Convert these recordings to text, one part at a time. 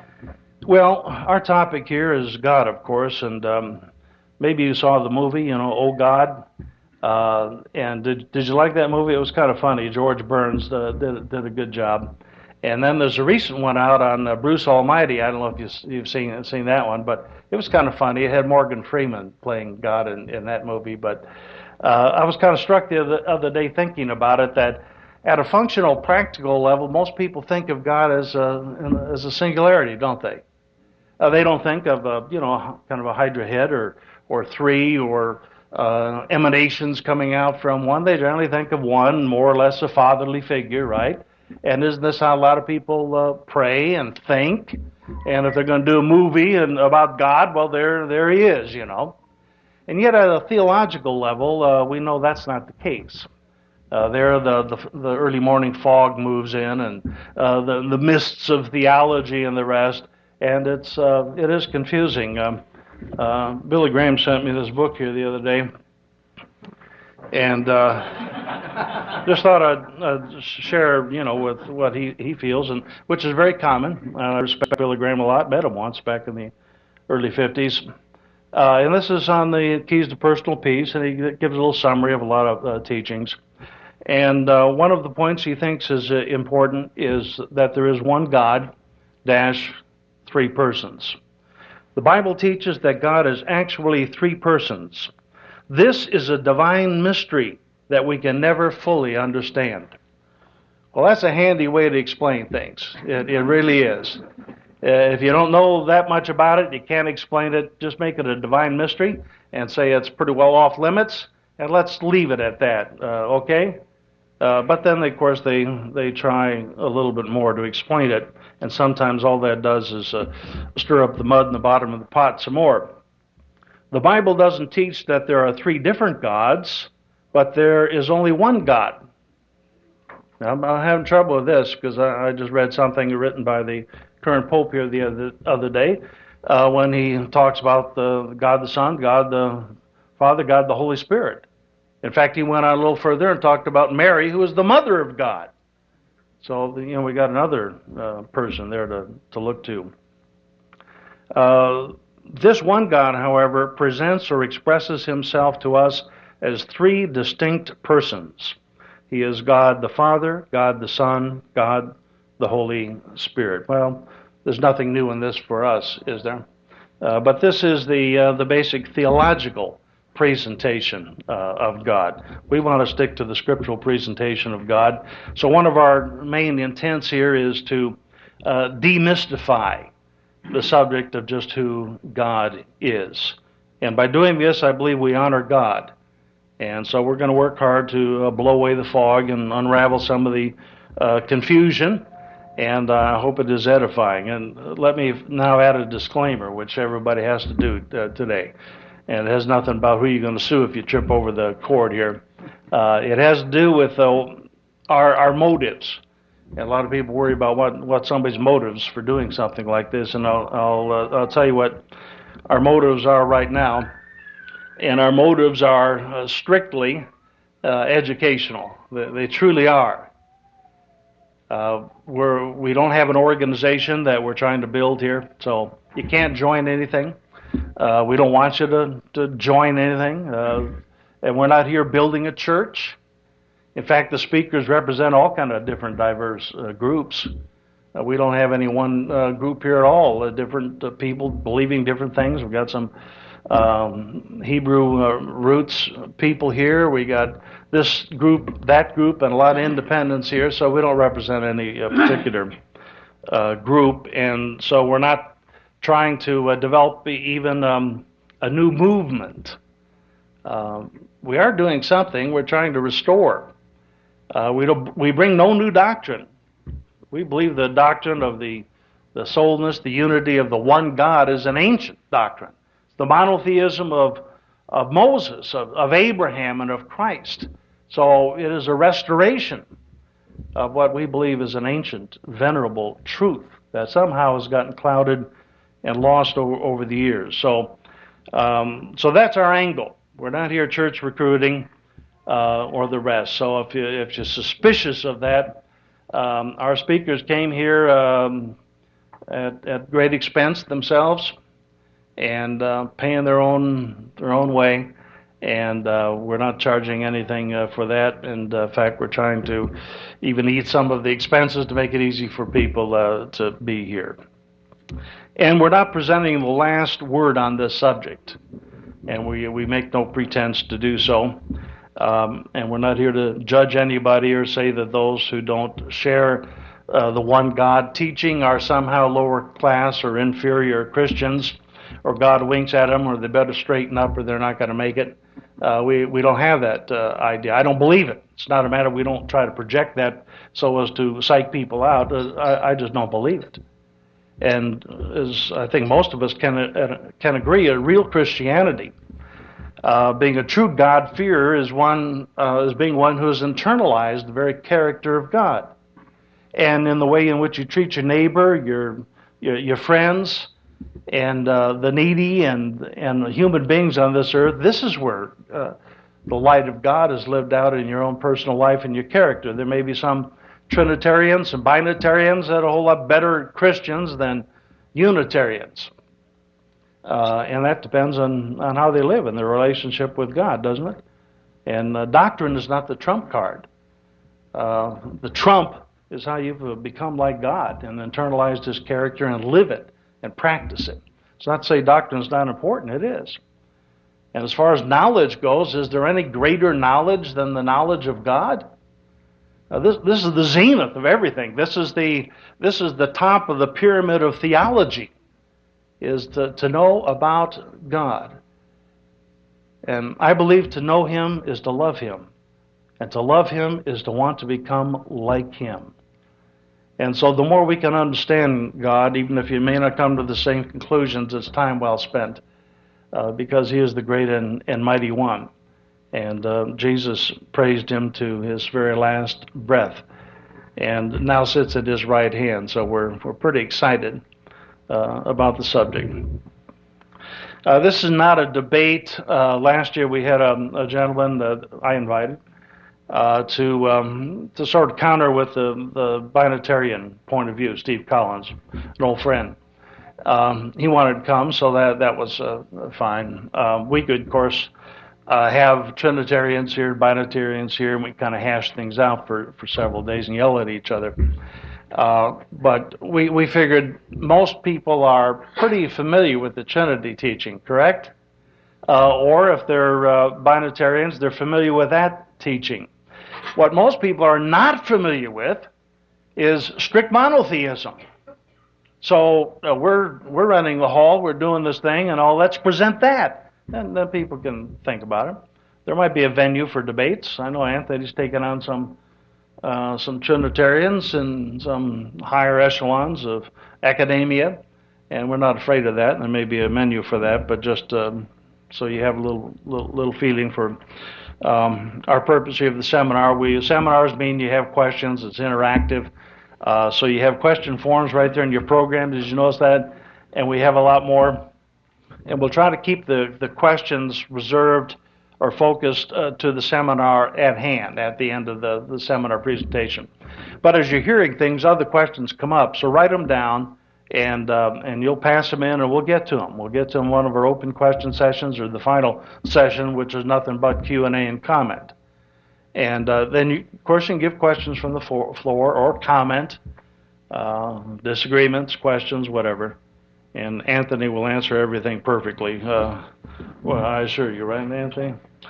Well, our topic here is God, of course, and maybe you saw the movie, Oh God. And did you like that movie? It was kind of funny. George Burns did a good job. And then there's a recent one out on Bruce Almighty. I don't know if you've seen that one, but it was kind of funny. It had Morgan Freeman playing God in that movie. But I was kind of struck the other day thinking about it, that at a functional, practical level, most people think of God as a singularity, don't they? They don't think of kind of a hydra head or three or emanations coming out from one. They generally think of one, more or less a fatherly figure, right? And isn't this how a lot of people pray and think? And if they're going to do a movie about God, well, there he is, And yet, at a theological level, we know that's not the case. There, the early morning fog moves in, and the mists of theology and the rest, and it is confusing. Billy Graham sent me this book here the other day, and just thought I'd share, with what he feels, and which is very common. I respect Billy Graham a lot. Met him once back in the early '50s, and this is on the keys to personal peace, and he gives a little summary of a lot of teachings. And one of the points he thinks is important is that there is one God, three persons. The Bible teaches that God is actually three persons. This is a divine mystery that we can never fully understand. Well, that's a handy way to explain things. It really is. If you don't know that much about it, you can't explain it, just make it a divine mystery and say it's pretty well off limits, and let's leave it at that, okay? But then, of course, they try a little bit more to explain it, and sometimes all that does is stir up the mud in the bottom of the pot some more. The Bible doesn't teach that there are three different gods, but there is only one God. Now, I'm having trouble with this because I just read something written by the current Pope here the other day when he talks about the God the Son, God the Father, God the Holy Spirit. In fact, he went on a little further and talked about Mary, who is the mother of God. So, we got another person there to look to. This one God, however, presents or expresses himself to us as three distinct persons. He is God the Father, God the Son, God the Holy Spirit. Well, there's nothing new in this for us, is there? But this is the basic theological presentation of God. We want to stick to the scriptural presentation of God. So one of our main intents here is to demystify the subject of just who God is. And by doing this, I believe we honor God. And so we're going to work hard to blow away the fog and unravel some of the confusion, and I hope it is edifying. And let me now add a disclaimer, which everybody has to do today. And it has nothing about who you're going to sue if you trip over the cord here. It has to do with our motives. And a lot of people worry about what somebody's motives for doing something like this, and I'll tell you what our motives are right now. And our motives are strictly educational. They truly are. We don't have an organization that we're trying to build here, so you can't join anything. We don't want you to join anything, and we're not here building a church. In fact, the speakers represent all kind of different diverse groups. We don't have any one group here at all. Different people believing different things. We've got some Hebrew roots people here. We got this group, that group, and a lot of independents here. So we don't represent any particular group, and so we're not trying to develop even a new movement. We are doing something. We're trying to restore. We bring no new doctrine. We believe the doctrine of the soulness, the unity of the one God is an ancient doctrine. The monotheism of Moses, of Abraham, and of Christ. So it is a restoration of what we believe is an ancient, venerable truth that somehow has gotten clouded and lost over the years. So that's our angle. We're not here church recruiting or the rest. So if you're suspicious of that, our speakers came here at great expense themselves, and paying their own way. And we're not charging anything for that. And in fact, we're trying to even eat some of the expenses to make it easy for people to be here. And we're not presenting the last word on this subject, and we make no pretense to do so. And we're not here to judge anybody or say that those who don't share the one God teaching are somehow lower class or inferior Christians, or God winks at them, or they better straighten up or they're not going to make it. We don't have that idea. I don't believe it. It's not a matter, we don't try to project that so as to psych people out. I just don't believe it. And as I think most of us can agree, a real Christianity, being a true God-fearer, is being one who has internalized the very character of God. And in the way in which you treat your neighbor, your friends, and the needy and the human beings on this earth, this is where the light of God is lived out in your own personal life and your character. There may be some Trinitarians and Binitarians that are a whole lot better Christians than Unitarians. And that depends on how they live in their relationship with God, doesn't it? And doctrine is not the trump card. The trump is how you've become like God and internalized His character and live it and practice it. It's not to say doctrine is not important. It is. And as far as knowledge goes, is there any greater knowledge than the knowledge of God? This is the zenith of everything. This is the top of the pyramid of theology, is to know about God. And I believe to know Him is to love Him. And to love Him is to want to become like Him. And so the more we can understand God, even if you may not come to the same conclusions, it's time well spent, because He is the great and mighty one. And Jesus praised Him to His very last breath, and now sits at His right hand. So we're pretty excited about the subject. This is not a debate. Last year we had a gentleman that I invited to sort of counter with the Binitarian point of view, Steve Collins, an old friend. He wanted to come, so that was fine. We could, of course, have Trinitarians here, Binitarians here, and we kind of hash things out for several days and yell at each other. But we figured most people are pretty familiar with the Trinity teaching, correct? Or if they're Binitarians, they're familiar with that teaching. What most people are not familiar with is strict monotheism. So we're running the hall, we're doing this thing, and let's present that. And then people can think about it. There might be a venue for debates. I know Anthony's taken on some Trinitarians and some higher echelons of academia, and we're not afraid of that. And there may be a menu for that, but just so you have a little feeling for our purpose here of the seminar. Seminars mean you have questions. It's interactive. So you have question forms right there in your program. Did you notice that? And we have a lot more. And we'll try to keep the questions reserved or focused to the seminar at hand, at the end of the seminar presentation. But as you're hearing things, other questions come up. So write them down, and you'll pass them in, and we'll get to them. We'll get to them in one of our open question sessions or the final session, which is nothing but Q&A and comment. And then, of course, you can give questions from the floor or comment, disagreements, questions, whatever. And Anthony will answer everything perfectly. Well, I assure you, right, Anthony?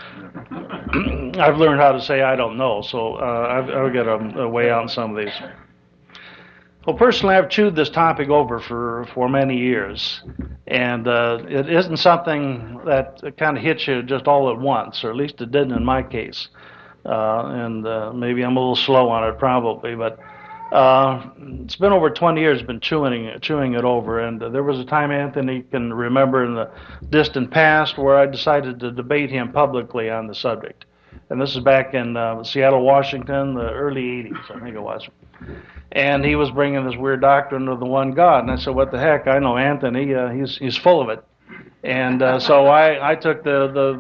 I've learned how to say I don't know, so I've got a way out in some of these. Well, personally, I've chewed this topic over for many years, and it isn't something that kind of hits you just all at once, or at least it didn't in my case. And maybe I'm a little slow on it, probably, but it's been over 20 years been chewing it over, and there was a time, Anthony can remember in the distant past, where I decided to debate him publicly on the subject. And this is back in Seattle, Washington, the early 80s, I think it was. And he was bringing this weird doctrine of the one God, and I said, what the heck, I know Anthony, he's full of it. And so I took the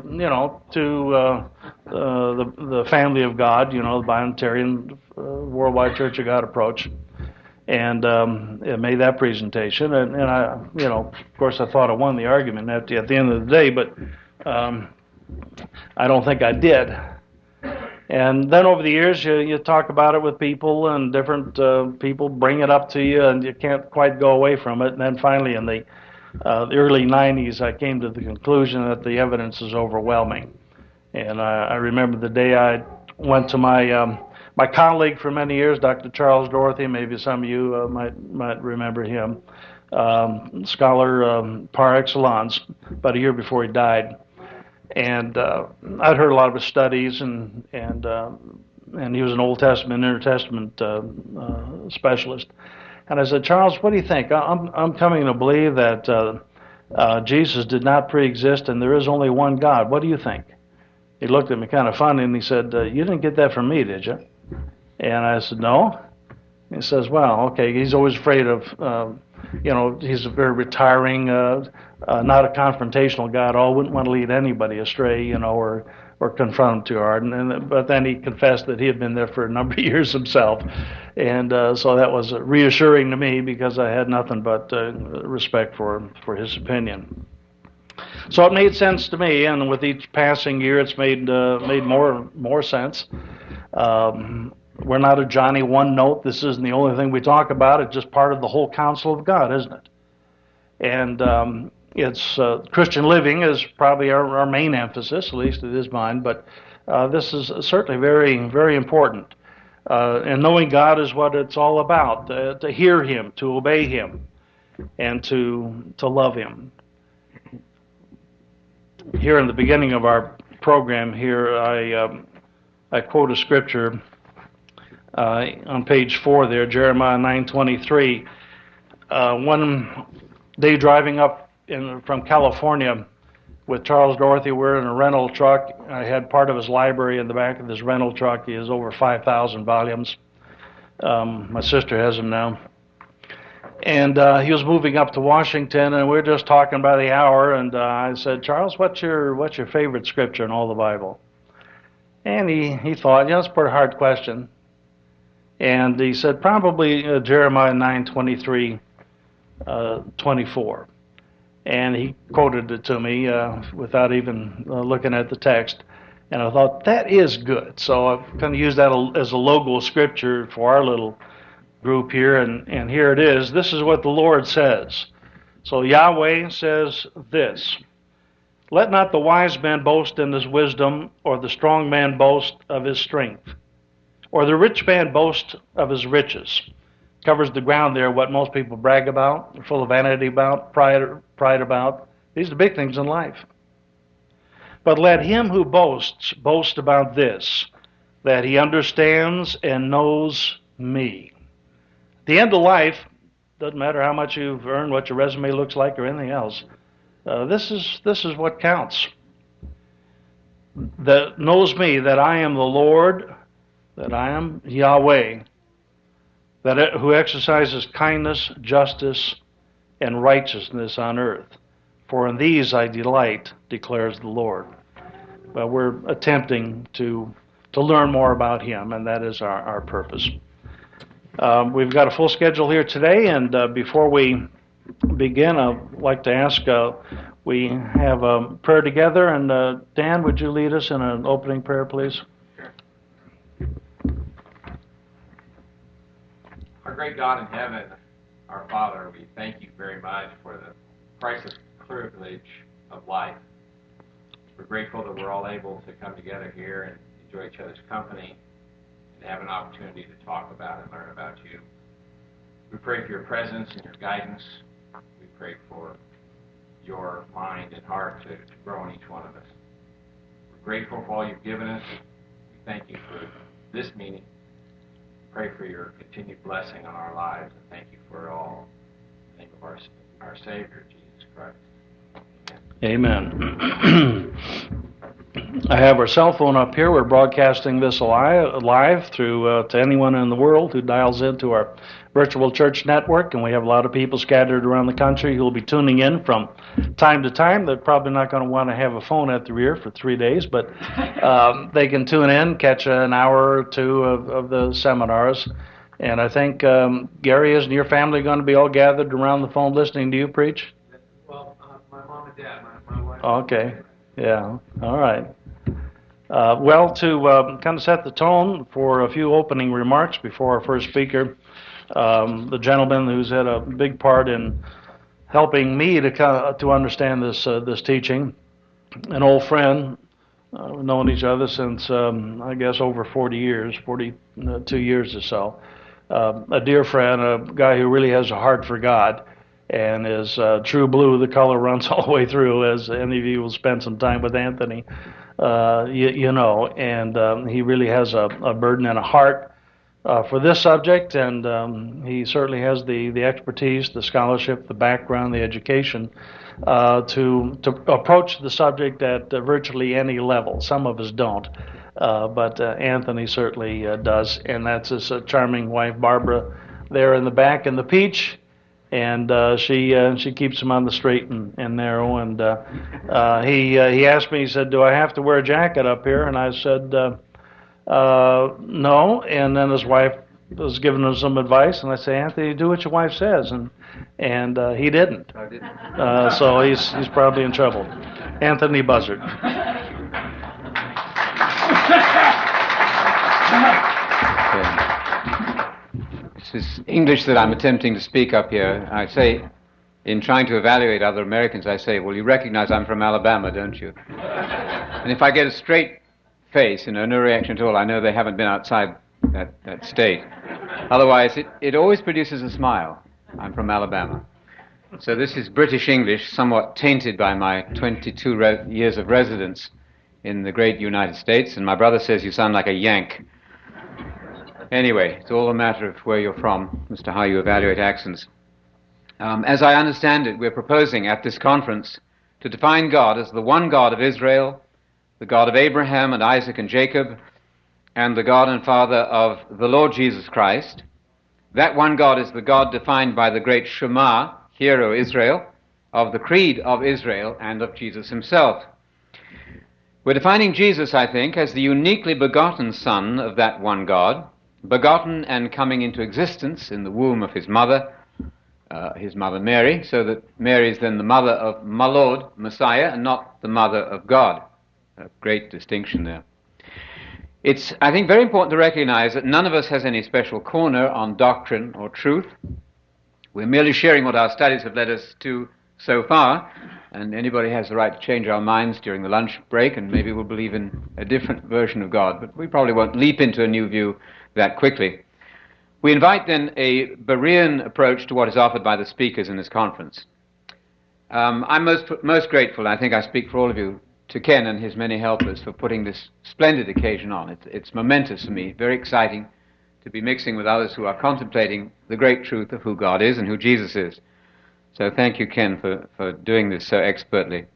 family of God, the Binitarian Worldwide Church of God approach, and it made that presentation. And I, of course, I thought I won the argument at the end of the day, but I don't think I did. And then over the years, you talk about it with people, and different people bring it up to you, and you can't quite go away from it. And then finally, in the early 90s, I came to the conclusion that the evidence is overwhelming. And I remember the day I went to my my colleague for many years, Dr. Charles Dorothy. Maybe some of you might remember him, scholar par excellence, about a year before he died. And I'd heard a lot of his studies, and he was an Old Testament, Intertestament specialist. And I said, Charles, what do you think? I'm coming to believe that Jesus did not pre-exist, and there is only one God. What do you think? He looked at me kind of funny, and he said, you didn't get that from me, did you? And I said, no. He says, well, okay. He's always afraid of, he's a very retiring, not a confrontational guy at all. Wouldn't want to lead anybody astray, or confront him too hard. But then he confessed that he had been there for a number of years himself. And so that was reassuring to me, because I had nothing but respect for his opinion. So it made sense to me, and with each passing year, it's made more sense. We're not a Johnny one note. This isn't the only thing we talk about. It's just part of the whole counsel of God, isn't it? And it's Christian living is probably our main emphasis, at least it is mine. But this is certainly very, very important. And knowing God is what it's all about. To hear Him, to obey Him, and to love Him. Here in the beginning of our program here, I quote a scripture on page 4 there, Jeremiah 9:23. One day driving up from California with Charles Dorothy, we're in a rental truck. I had part of his library in the back of this rental truck. He has over 5,000 volumes. My sister has them now. And he was moving up to Washington, and we were just talking by the hour, and I said, Charles, what's your favorite scripture in all the Bible? And he thought, that's a pretty hard question. And he said, probably Jeremiah 9:23, 24. And he quoted it to me without even looking at the text. And I thought, that is good. So I'm going to use that as a logo scripture for our little group here, and here it is. This is what the Lord says. So Yahweh says this: let not the wise man boast in his wisdom, or the strong man boast of his strength, or the rich man boast of his riches. Covers the ground there, what most people brag about, they're full of vanity about, pride about. These are the big things in life. But let him who boasts boast about this, that he understands and knows me. The end of life, doesn't matter how much you've earned, what your resume looks like, or anything else. This is what counts. That knows me, that I am the Lord, that I am Yahweh, who exercises kindness, justice, and righteousness on earth. For in these I delight, declares the Lord. Well, we're attempting to learn more about Him, and that is our purpose. We've got a full schedule here today, and before we begin, I'd like to ask, we have a prayer together, and Dan, would you lead us in an opening prayer, please? Our great God in heaven, our Father, we thank you very much for the priceless privilege of life. We're grateful that we're all able to come together here and enjoy each other's company, and have an opportunity to talk about and learn about you. We pray for your presence and your guidance. We pray for your mind and heart to grow in each one of us. We're grateful for all you've given us. We thank you for this meeting. Pray for your continued blessing on our lives, and thank you for it all. In the name of our Savior, Jesus Christ. Amen. I have our cell phone up here. We're broadcasting this live through to anyone in the world who dials into our virtual church network, and we have a lot of people scattered around the country who will be tuning in from time to time. They're probably not going to want to have a phone at the rear for 3 days, but they can tune in, catch an hour or two of the seminars. And I think, Gary, isn't your family going to be all gathered around the phone listening to you preach? Well, my mom and dad, my wife. Okay. Yeah. All right. Well, to kind of set the tone for a few opening remarks before our first speaker, the gentleman who's had a big part in helping me to understand this teaching, an old friend. We've known each other since, I guess, over 40 years, 42 years or so. A dear friend, a guy who really has a heart for God, and is true blue. The color runs all the way through, as any of you will spend some time with Anthony, you know. And he really has a burden and a heart for this subject, and he certainly has the expertise, the scholarship, the background, the education to approach the subject at virtually any level. Some of us don't, but Anthony certainly does, and that's his charming wife, Barbara, there in the back in the peach, and she keeps him on the straight and narrow. And he asked me, he said, "Do I have to wear a jacket up here?" And I said, "No." And then his wife was giving him some advice, and I say, "Anthony, do what your wife says," and he didn't. I didn't. So he's probably in trouble. Anthony Buzzard. This is English that I'm attempting to speak up here. I say, in trying to evaluate other Americans, I say, "Well, you recognize I'm from Alabama, don't you?" And if I get a straight face, no reaction at all, I know they haven't been outside that state. Otherwise, it always produces a smile. I'm from Alabama. So this is British English, somewhat tainted by my 22 years of residence in the great United States, and my brother says you sound like a Yank. Anyway, it's all a matter of where you're from as to how you evaluate accents. As I understand it, we're proposing at this conference to define God as the one God of Israel, the God of Abraham and Isaac and Jacob, and the God and Father of the Lord Jesus Christ. That one God is the God defined by the great Shema, Hear, O Israel, of the Creed of Israel and of Jesus himself. We're defining Jesus, I think, as the uniquely begotten Son of that one God, begotten and coming into existence in the womb of his mother Mary, so that Mary is then the mother of my Lord, Messiah, and not the mother of God. A great distinction there. It's, I think, very important to recognize that none of us has any special corner on doctrine or truth. We're merely sharing what our studies have led us to so far, and anybody has the right to change our minds during the lunch break, and maybe we'll believe in a different version of God, but we probably won't leap into a new view that quickly. We invite then a Berean approach to what is offered by the speakers in this conference. I'm most grateful, I think I speak for all of you, to Ken and his many helpers for putting this splendid occasion on. It's momentous for me, very exciting to be mixing with others who are contemplating the great truth of who God is and who Jesus is. So thank you, Ken, for doing this so expertly.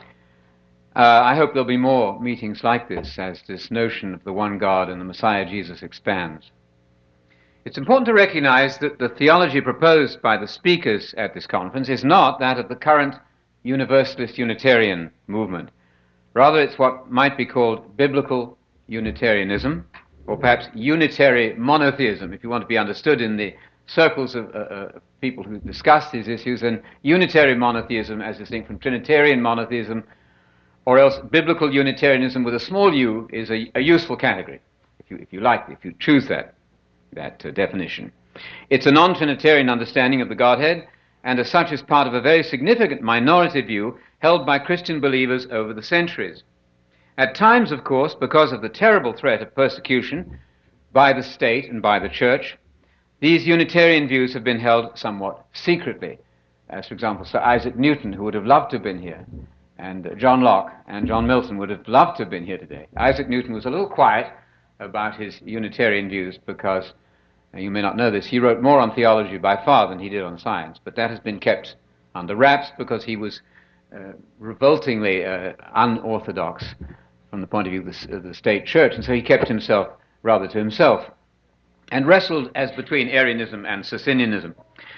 I hope there'll be more meetings like this as this notion of the one God and the Messiah Jesus expands. It's important to recognize that the theology proposed by the speakers at this conference is not that of the current Universalist Unitarian movement. Rather, it's what might be called biblical Unitarianism, or perhaps unitary monotheism, if you want to be understood in the circles of people who discuss these issues, and unitary monotheism as distinct from Trinitarian monotheism, or else biblical Unitarianism with a small u is a useful category, if you choose that definition. It's a non-Trinitarian understanding of the Godhead, and as such is part of a very significant minority view held by Christian believers over the centuries. At times, of course, because of the terrible threat of persecution by the state and by the church, these Unitarian views have been held somewhat secretly, as, for example, Sir Isaac Newton, who would have loved to have been here, and John Locke and John Milton would have loved to have been here today. Isaac Newton was a little quiet about his Unitarian views because, you may not know this, he wrote more on theology by far than he did on science, but that has been kept under wraps because he was revoltingly unorthodox from the point of view of the state church, and so he kept himself rather to himself and wrestled as between Arianism and Socinianism.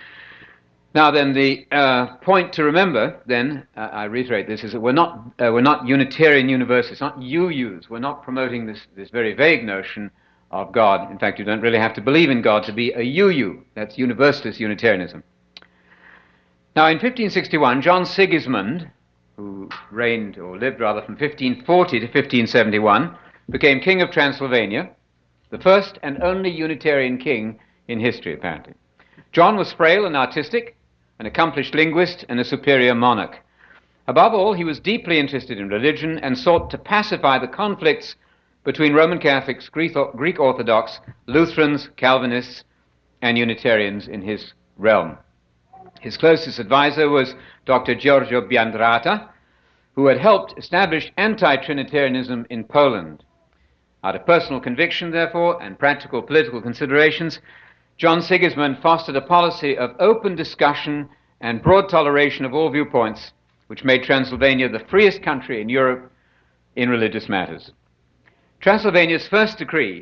Now then, the point to remember, then, I reiterate this, is that we're not Unitarian Universalists, not UUs. We're not promoting this very vague notion of God. In fact, you don't really have to believe in God to be a UU. That's Universalist Unitarianism. Now, in 1561, John Sigismund, who reigned, or lived rather, from 1540 to 1571, became King of Transylvania, the first and only Unitarian king in history, apparently. John was frail and artistic, an accomplished linguist, and a superior monarch. Above all, he was deeply interested in religion and sought to pacify the conflicts between Roman Catholics, Greek Orthodox, Lutherans, Calvinists, and Unitarians in his realm. His closest advisor was Dr. Giorgio Biandrata, who had helped establish anti-Trinitarianism in Poland. Out of personal conviction, therefore, and practical political considerations, John Sigismund fostered a policy of open discussion and broad toleration of all viewpoints, which made Transylvania the freest country in Europe in religious matters. Transylvania's first decree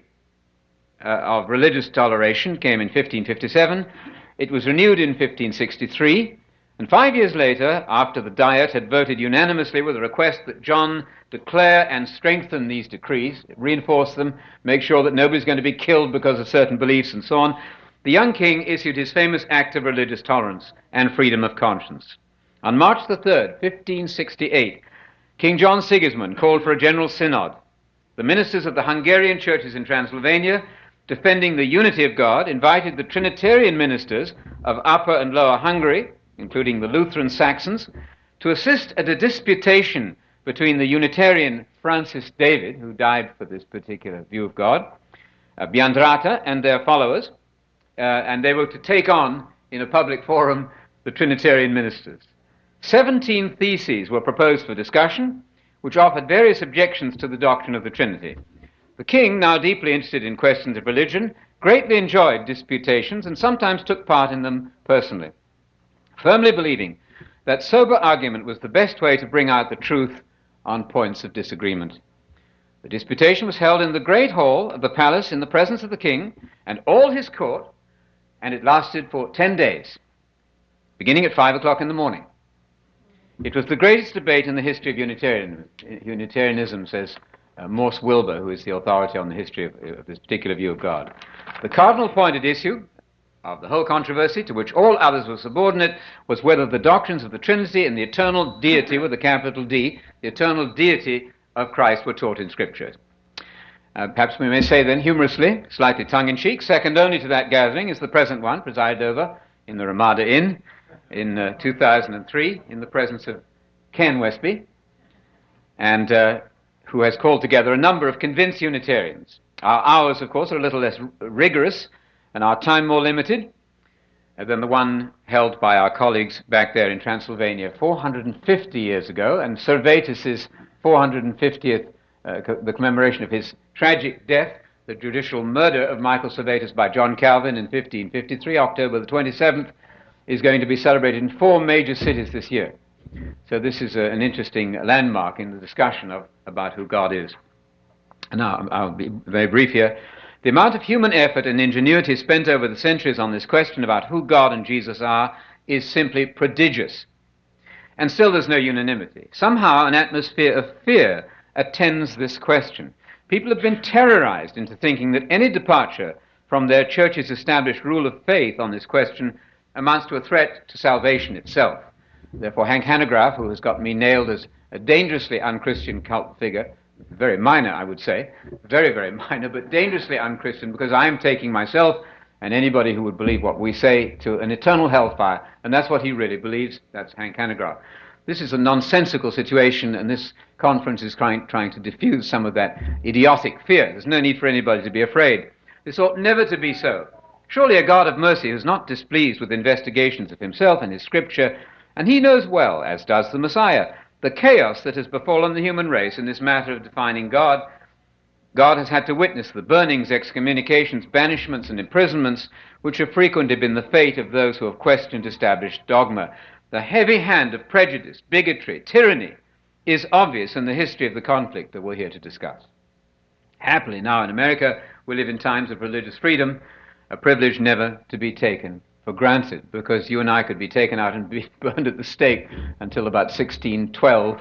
of religious toleration came in 1557. It was renewed in 1563, and 5 years later, after the Diet had voted unanimously with a request that John declare and strengthen these decrees, reinforce them, make sure that nobody's going to be killed because of certain beliefs and so on, the young king issued his famous Act of Religious Tolerance and Freedom of Conscience. On March the 3rd, 1568, King John Sigismund called for a general synod. The ministers of the Hungarian churches in Transylvania, defending the unity of God, invited the Trinitarian ministers of Upper and Lower Hungary, including the Lutheran Saxons, to assist at a disputation between the Unitarian Francis David, who died for this particular view of God, Biandrata, and their followers, and they were to take on, in a public forum, the Trinitarian ministers. 17 theses were proposed for discussion, which offered various objections to the doctrine of the Trinity. The king, now deeply interested in questions of religion, greatly enjoyed disputations and sometimes took part in them personally, firmly believing that sober argument was the best way to bring out the truth on points of disagreement. The disputation was held in the great hall of the palace in the presence of the king and all his court, and it lasted for 10 days, beginning at 5 o'clock in the morning. It was the greatest debate in the history of Unitarianism, says Morse Wilbur, who is the authority on the history of this particular view of God. The cardinal point at issue of the whole controversy, to which all others were subordinate, was whether the doctrines of the Trinity and the eternal deity, with a capital D, the eternal deity of Christ, were taught in Scripture. Perhaps we may say then, humorously, slightly tongue-in-cheek, second only to that gathering is the present one, presided over in the Ramada Inn in 2003, in the presence of Ken Westby, and who has called together a number of convinced Unitarians. Our hours, of course, are a little less rigorous, and our time more limited than the one held by our colleagues back there in Transylvania 450 years ago, and Servetus's 450th, the commemoration of his tragic death, the judicial murder of Michael Servetus by John Calvin in 1553, October the 27th, is going to be celebrated in 4 major cities this year. So this is an interesting landmark in the discussion about who God is. Now, I'll be very brief here. The amount of human effort and ingenuity spent over the centuries on this question about who God and Jesus are is simply prodigious. And still there's no unanimity. Somehow an atmosphere of fear attends this question. People have been terrorized into thinking that any departure from their church's established rule of faith on this question amounts to a threat to salvation itself. Therefore, Hank Hanegraaff, who has got me nailed as a dangerously unchristian cult figure, very minor, I would say, very, very minor, but dangerously unchristian, because I'm taking myself and anybody who would believe what we say to an eternal hellfire, and that's what he really believes. That's Hank Hanegraaff. This is a nonsensical situation, and this conference is trying to diffuse some of that idiotic fear. There's no need for anybody to be afraid. This ought never to be so. Surely a God of mercy who's not displeased with investigations of himself and his scripture, and he knows well, as does the Messiah, the chaos that has befallen the human race in this matter of defining God. God has had to witness the burnings, excommunications, banishments, and imprisonments which have frequently been the fate of those who have questioned established dogma. The heavy hand of prejudice, bigotry, tyranny is obvious in the history of the conflict that we're here to discuss. Happily, now in America, we live in times of religious freedom, a privilege never to be taken for granted, because you and I could be taken out and be burned at the stake until about 1612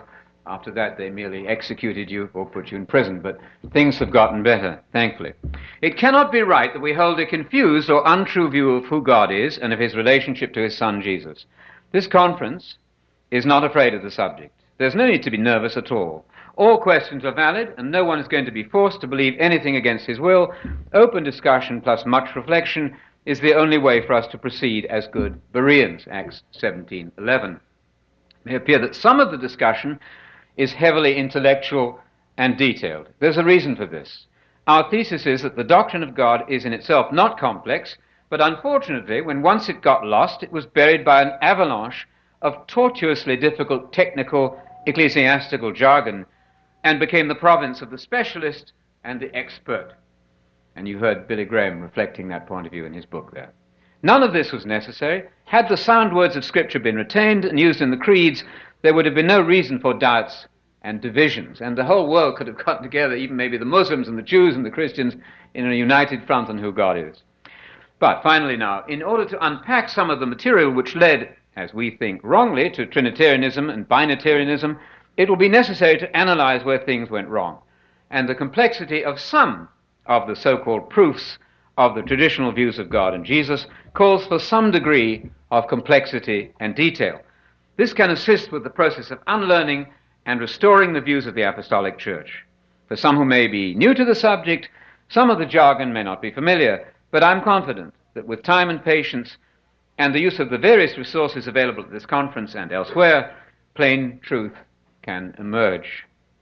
After that, they merely executed you or put you in prison, but things have gotten better, thankfully. It cannot be right that we hold a confused or untrue view of who God is and of his relationship to his Son, Jesus. This conference is not afraid of the subject. There's no need to be nervous at all. All questions are valid, and no one is going to be forced to believe anything against his will. Open discussion plus much reflection is the only way for us to proceed as good Bereans, Acts 17:11. It may appear that some of the discussion is heavily intellectual and detailed. There's a reason for this. Our thesis is that the doctrine of God is in itself not complex, but unfortunately, when once it got lost, it was buried by an avalanche of tortuously difficult technical ecclesiastical jargon and became the province of the specialist and the expert. And you heard Billy Graham reflecting that point of view in his book there. None of this was necessary. Had the sound words of Scripture been retained and used in the creeds, there would have been no reason for doubts and divisions, and the whole world could have gotten together, even maybe the Muslims and the Jews and the Christians, in a united front on who God is. But finally now, in order to unpack some of the material which led, as we think wrongly, to Trinitarianism and Binitarianism, it will be necessary to analyze where things went wrong. And the complexity of some of the so-called proofs of the traditional views of God and Jesus calls for some degree of complexity and detail. This can assist with the process of unlearning and restoring the views of the Apostolic Church. For some who may be new to the subject, some of the jargon may not be familiar, but I'm confident that with time and patience and the use of the various resources available at this conference and elsewhere, plain truth can emerge.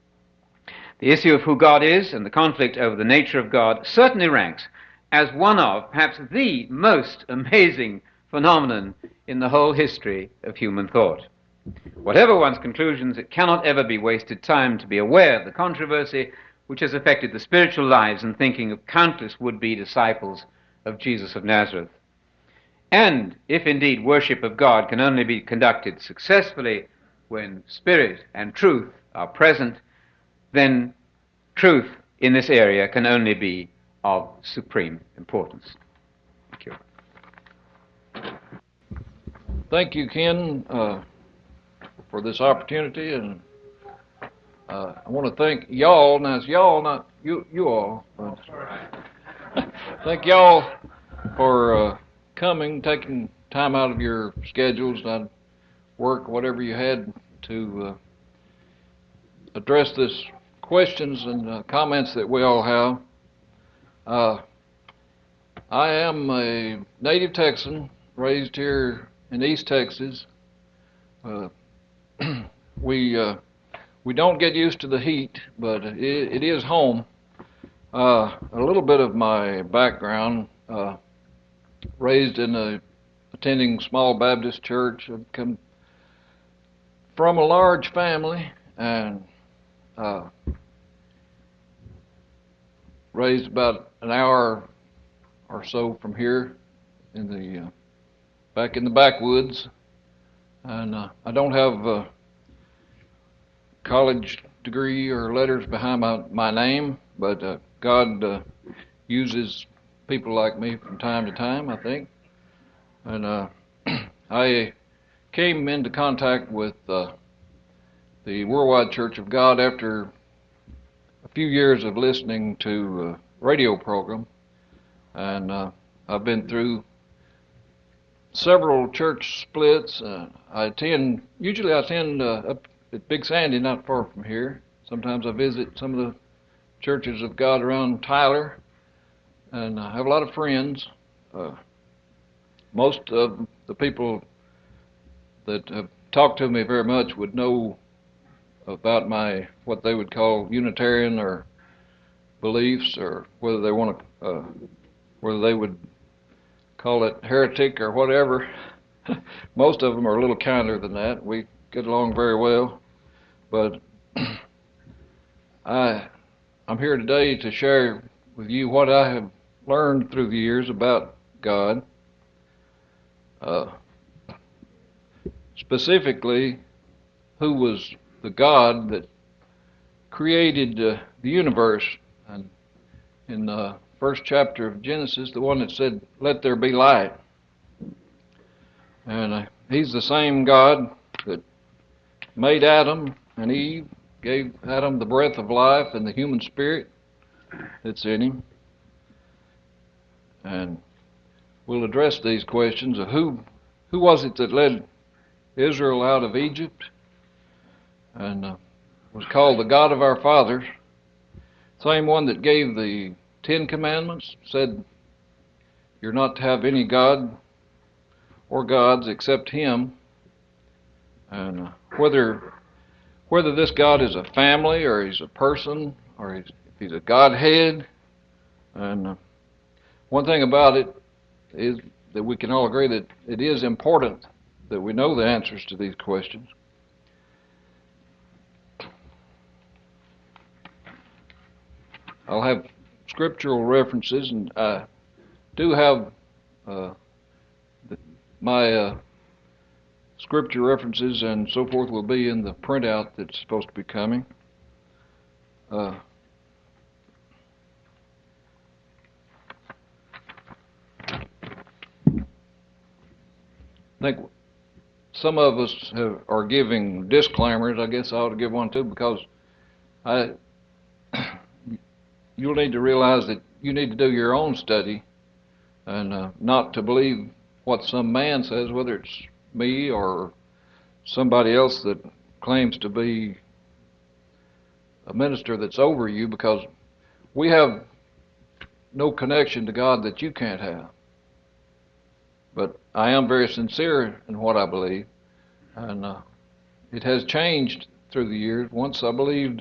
The issue of who God is and the conflict over the nature of God certainly ranks as one of, perhaps the most amazing phenomenon in the whole history of human thought. Whatever one's conclusions, it cannot ever be wasted time to be aware of the controversy which has affected the spiritual lives and thinking of countless would-be disciples of Jesus of Nazareth. And if indeed worship of God can only be conducted successfully when spirit and truth are present, then truth in this area can only be of supreme importance. Thank you. Thank you, Ken, for this opportunity, and I want to thank y'all. Now, it's y'all, not you all. But thank y'all for coming, taking time out of your schedules, not work, whatever you had, to address this questions and comments that we all have. I am a native Texan, raised here in East Texas. We don't get used to the heat, but it is home. A little bit of my background: raised in attending small Baptist church. I've come from a large family and raised about an hour or so from here in the back in the backwoods, and I don't have a college degree or letters behind my name, but God uses people like me from time to time, I think. And I came into contact with the Worldwide Church of God after a few years of listening to a radio program, and I've been through several church splits. Usually I attend up at Big Sandy, not far from here. Sometimes I visit some of the churches of God around Tyler, and I have a lot of friends. Most of the people that have talked to me very much would know about my what they would call Unitarian or beliefs, or whether they want to whether they would call it heretic or whatever. Most of them are a little kinder than that. We get along very well, but I'm here today to share with you what I have learned through the years about God. Specifically, who was the God that created the universe. And in the first chapter of Genesis, the one that said, "Let there be light." And he's the same God that made Adam and Eve, gave Adam the breath of life and the human spirit that's in him. And we'll address these questions of who was it that led Israel out of Egypt and was called the God of our fathers. Same one that gave the 10 Commandments, said you're not to have any God or gods except Him. And whether this God is a family or He's a person or if He's a Godhead. And one thing about it is that we can all agree that it is important that we know the answers to these questions. I'll have scriptural references, and I do have my scripture references and so forth will be in the printout that's supposed to be coming. I think some of us are giving disclaimers. I guess I ought to give one too, because you'll need to realize that you need to do your own study and not to believe what some man says, whether it's me or somebody else that claims to be a minister that's over you, because we have no connection to God that you can't have. But I am very sincere in what I believe, and it has changed through the years. Once I believed,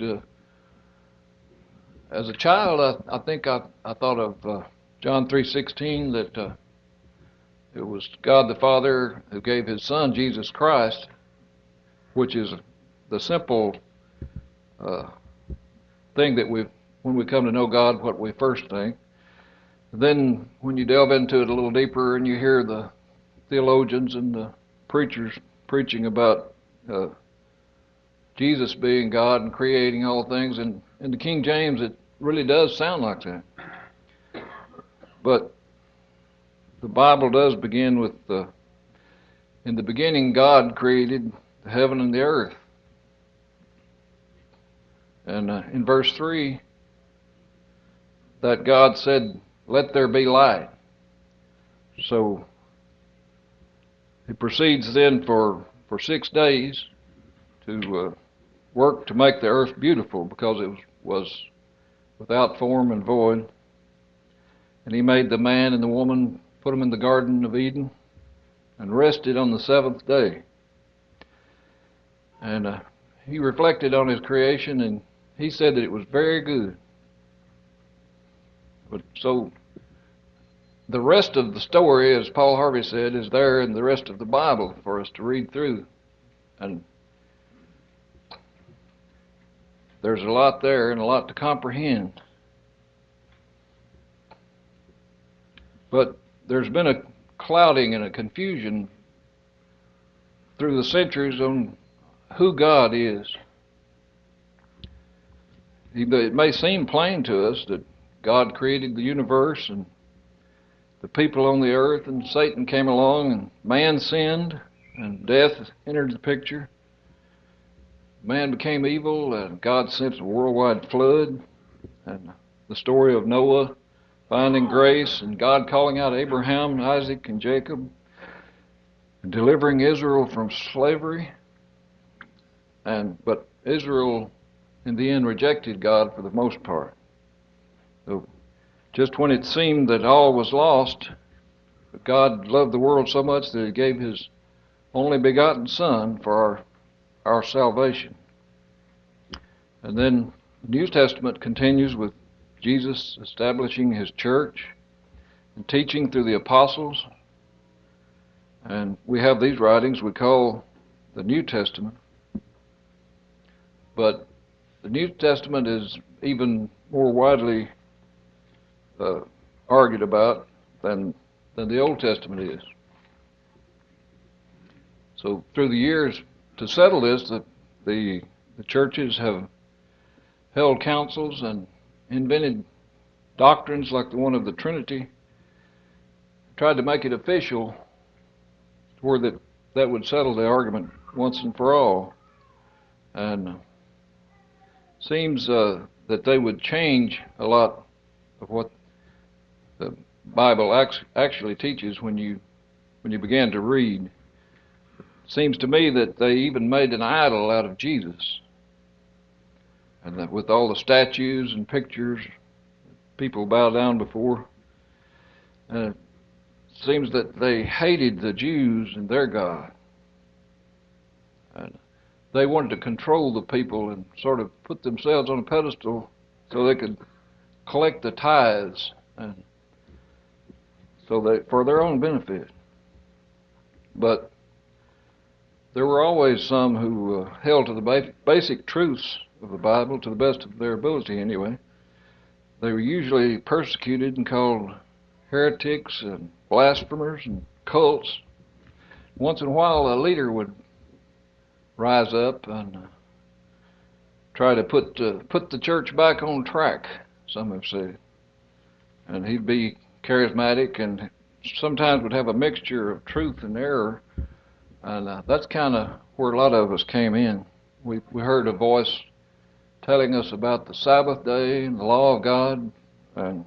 as a child, I think I thought of John 3:16, that it was God the Father who gave His Son, Jesus Christ, which is the simple thing that when we come to know God, what we first think. Then when you delve into it a little deeper and you hear the theologians and the preachers preaching about Jesus being God and creating all things, and in the King James it really does sound like that. But the Bible does begin with in the beginning God created the heaven and the earth. And in verse 3, that God said, "Let there be light." So He proceeds then for 6 days to work to make the earth beautiful, because it was without form and void. And He made the man and the woman, put them in the Garden of Eden, and rested on the 7th day. And He reflected on His creation, and He said that it was very good. But so the rest of the story, as Paul Harvey said, is there in the rest of the Bible for us to read through. And there's a lot there and a lot to comprehend. But there's been a clouding and a confusion through the centuries on who God is. It may seem plain to us that God created the universe and the people on the earth, and Satan came along and man sinned and death entered the picture. Man became evil and God sent a worldwide flood, and the story of Noah finding grace and God calling out Abraham, Isaac, and Jacob and delivering Israel from slavery. But Israel in the end rejected God for the most part. So just when it seemed that all was lost, God loved the world so much that He gave His only begotten Son for our salvation. And then the New Testament continues with Jesus establishing His church and teaching through the apostles. And we have these writings we call the New Testament. But the New Testament is even more widely argued about than the Old Testament is. So through the years, to settle this, the churches have held councils and invented doctrines like the one of the Trinity, tried to make it official to where that would settle the argument once and for all. and seems that they would change a lot of what the Bible actually teaches when you begin to read. Seems to me that they even made an idol out of Jesus, and that with all the statues and pictures people bow down before, it seems that they hated the Jews and their God, and they wanted to control the people and sort of put themselves on a pedestal so they could collect the tithes, and so they, for their own benefit. But there were always some who held to the basic truths of the Bible to the best of their ability anyway. They were usually persecuted and called heretics and blasphemers and cults. Once in a while a leader would rise up and try to put the church back on track, some have said. And he'd be charismatic and sometimes would have a mixture of truth and error. And that's kind of where a lot of us came in. We heard a voice telling us about the Sabbath day and the law of God, and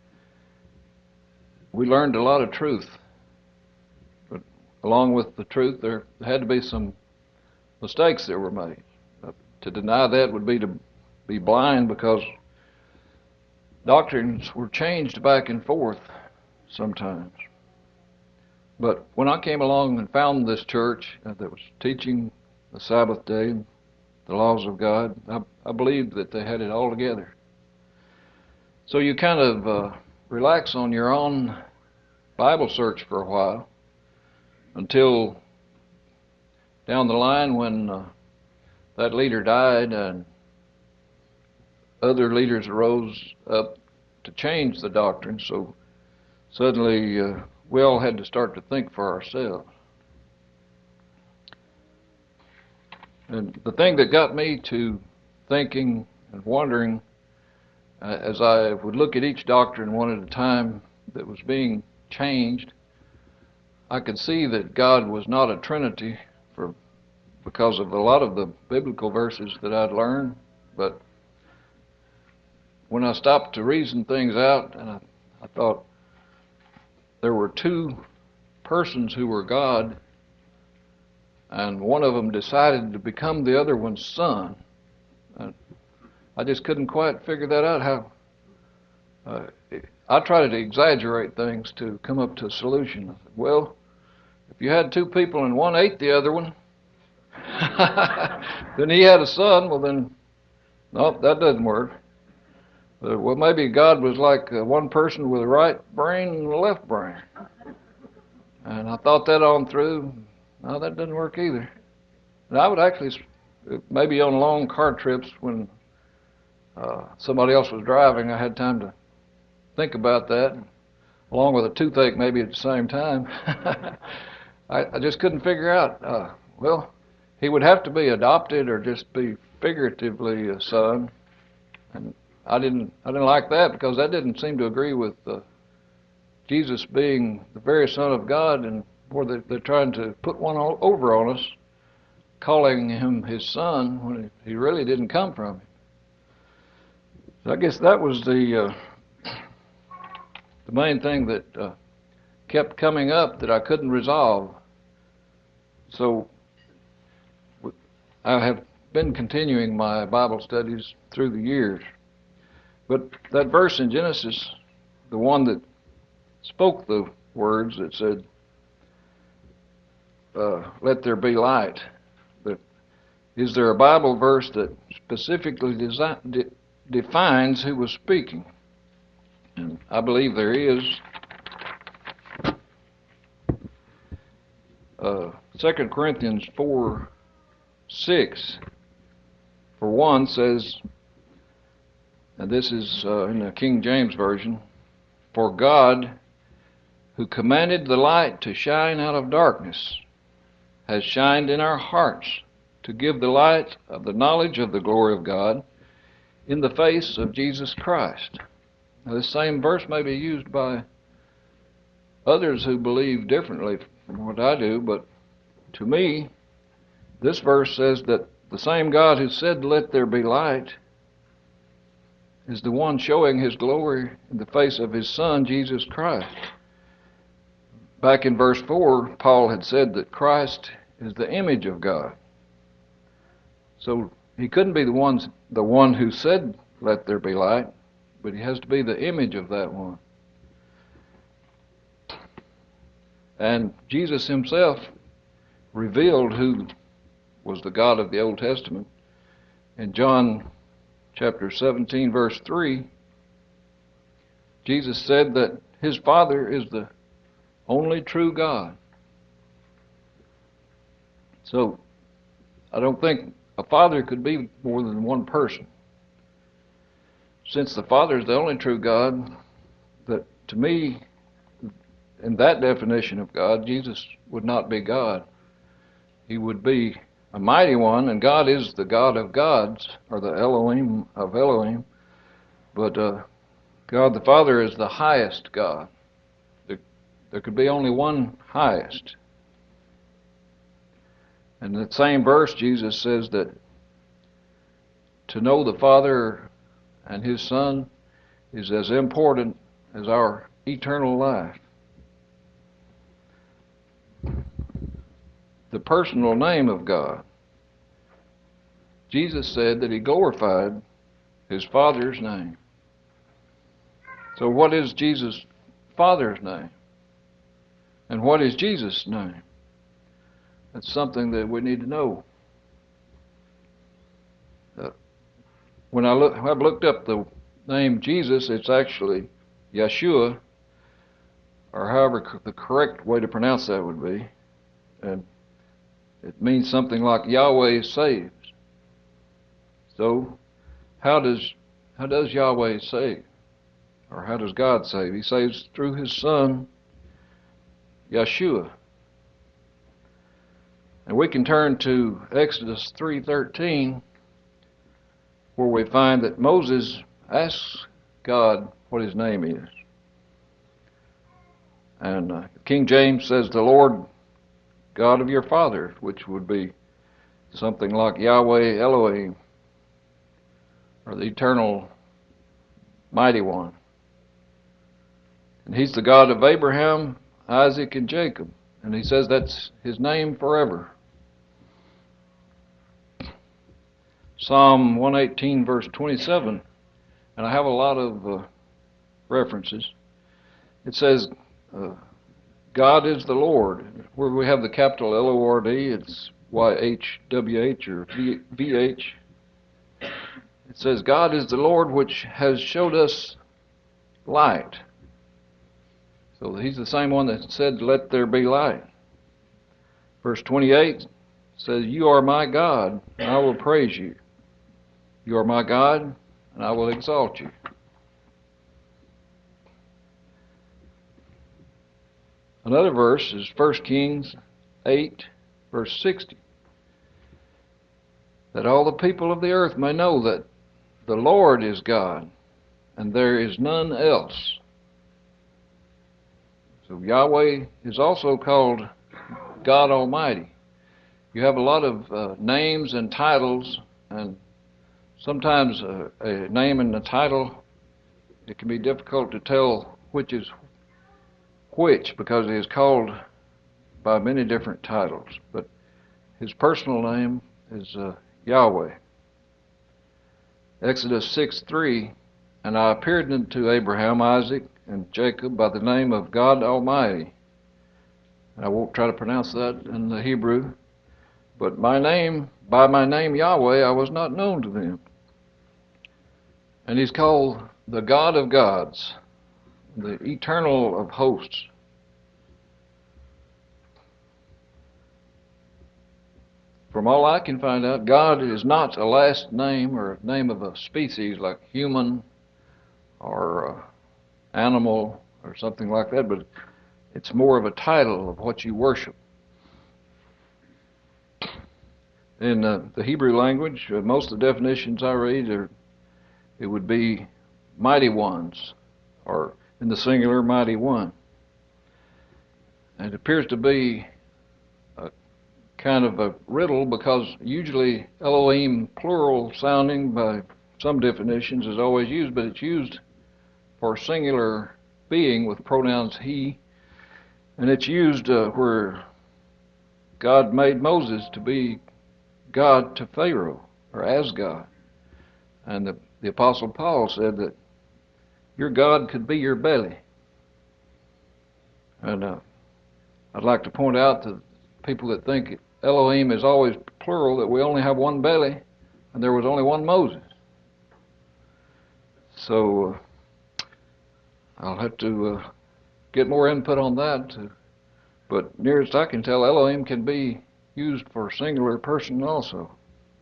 we learned a lot of truth. But along with the truth, there had to be some mistakes that were made. To deny that would be to be blind, because doctrines were changed back and forth sometimes. But when I came along and found this church that was teaching the Sabbath day, the laws of God, I believed that they had it all together. So you kind of relax on your own Bible search for a while, until down the line when that leader died and other leaders arose up to change the doctrine. So suddenly we all had to start to think for ourselves. And the thing that got me to thinking and wondering, as I would look at each doctrine one at a time that was being changed, I could see that God was not a Trinity because of a lot of the biblical verses that I'd learned. But when I stopped to reason things out, and I thought there were two persons who were God, and one of them decided to become the other one's son. And I just couldn't quite figure that out. How I tried to exaggerate things to come up to a solution. I said, well, if you had two people and one ate the other one, then he had a son. Well, then, nope, that doesn't work. Well, maybe God was like one person with a right brain and a left brain. And I thought that on through. No, that doesn't work either. And I would actually, maybe on long car trips when somebody else was driving, I had time to think about that, along with a toothache maybe at the same time. I just couldn't figure out, well, he would have to be adopted or just be figuratively a son. And I didn't like that, because that didn't seem to agree with Jesus being the very Son of God, and where they're trying to put one over on us, calling him his son when he really didn't come from him. So I guess that was the main thing that kept coming up that I couldn't resolve. So I have been continuing my Bible studies through the years. But that verse in Genesis, the one that spoke the words that said, let there be light, but is there a Bible verse that specifically defines who was speaking? And I believe there is. 2 Corinthians 4:6, for one, says, and this is in the King James Version, for God, who commanded the light to shine out of darkness, has shined in our hearts to give the light of the knowledge of the glory of God in the face of Jesus Christ. Now, this same verse may be used by others who believe differently from what I do, but to me, this verse says that the same God who said, "Let there be light," is the one showing His glory in the face of His Son, Jesus Christ. Back in verse 4, Paul had said that Christ is the image of God. So He couldn't be the one who said, "Let there be light," but He has to be the image of that one. And Jesus Himself revealed who was the God of the Old Testament. In John chapter 17, verse 3, Jesus said that His Father is the only true God. So, I don't think a Father could be more than one person. Since the Father is the only true God, that to me, in that definition of God, Jesus would not be God. He would be a mighty one, and God is the God of gods, or the Elohim of Elohim. But God the Father is the highest God. There could be only one highest. And in that same verse, Jesus says that to know the Father and His Son is as important as our eternal life. The personal name of God. Jesus said that He glorified His Father's name. So what is Jesus' Father's name? And what is Jesus' name? That's something that we need to know. When I've looked up the name Jesus, it's actually Yeshua, or however the correct way to pronounce that would be. And it means something like Yahweh saves. So, how does Yahweh save? Or how does God save? He saves through His Son, Yeshua. And we can turn to Exodus 3:13, where we find that Moses asks God what His name is. And King James says, "The Lord God of your fathers," which would be something like Yahweh Elohim, or the eternal mighty one. And He's the God of Abraham, Isaac, and Jacob. And He says that's His name forever. Psalm 118, verse 27, and I have a lot of references. It says, God is the Lord. Where we have the capital L-O-R-D, it's Y-H-W-H or V-H. It says, God is the Lord which has showed us light. So He's the same one that said, "Let there be light." Verse 28 says, "You are my God, and I will praise you. You are my God, and I will exalt you." Another verse is 1 Kings 8, verse 60. "That all the people of the earth may know that the Lord is God, and there is none else." So Yahweh is also called God Almighty. You have a lot of names and titles, and sometimes a name and a title, it can be difficult to tell which is which, because He is called by many different titles. But His personal name is Yahweh. Exodus 6:3, "And I appeared unto Abraham, Isaac, and Jacob by the name of God Almighty." And I won't try to pronounce that in the Hebrew. "But by my name Yahweh, I was not known to them." And He's called the God of gods, the eternal of hosts. From all I can find out, God is not a last name or a name of a species like human or animal or something like that, but it's more of a title of what you worship. In the Hebrew language, most of the definitions I read it would be mighty ones, or in the singular, mighty one. And it appears to be kind of a riddle, because usually Elohim, plural sounding by some definitions, is always used, but it's used for singular being with pronouns he, and it's used where God made Moses to be God to Pharaoh, or as God. And the Apostle Paul said that your God could be your belly. And I'd like to point out to people that think Elohim is always plural that we only have one belly, and there was only one Moses. So I'll have to get more input on that. But nearest I can tell, Elohim can be used for a singular person also.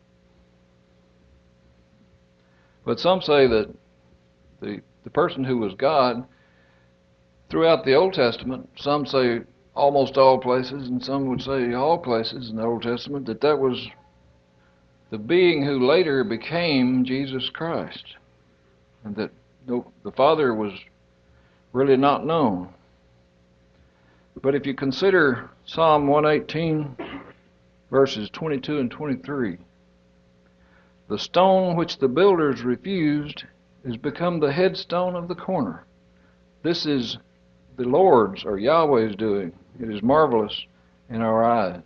But some say that the person who was God, throughout the Old Testament, some say almost all places, and some would say all places in the Old Testament, that was the being who later became Jesus Christ, and that the Father was really not known. But if you consider Psalm 118, verses 22 and 23, the stone which the builders refused is become the headstone of the corner. This is the Lord's, or Yahweh's, doing. It is marvelous in our eyes.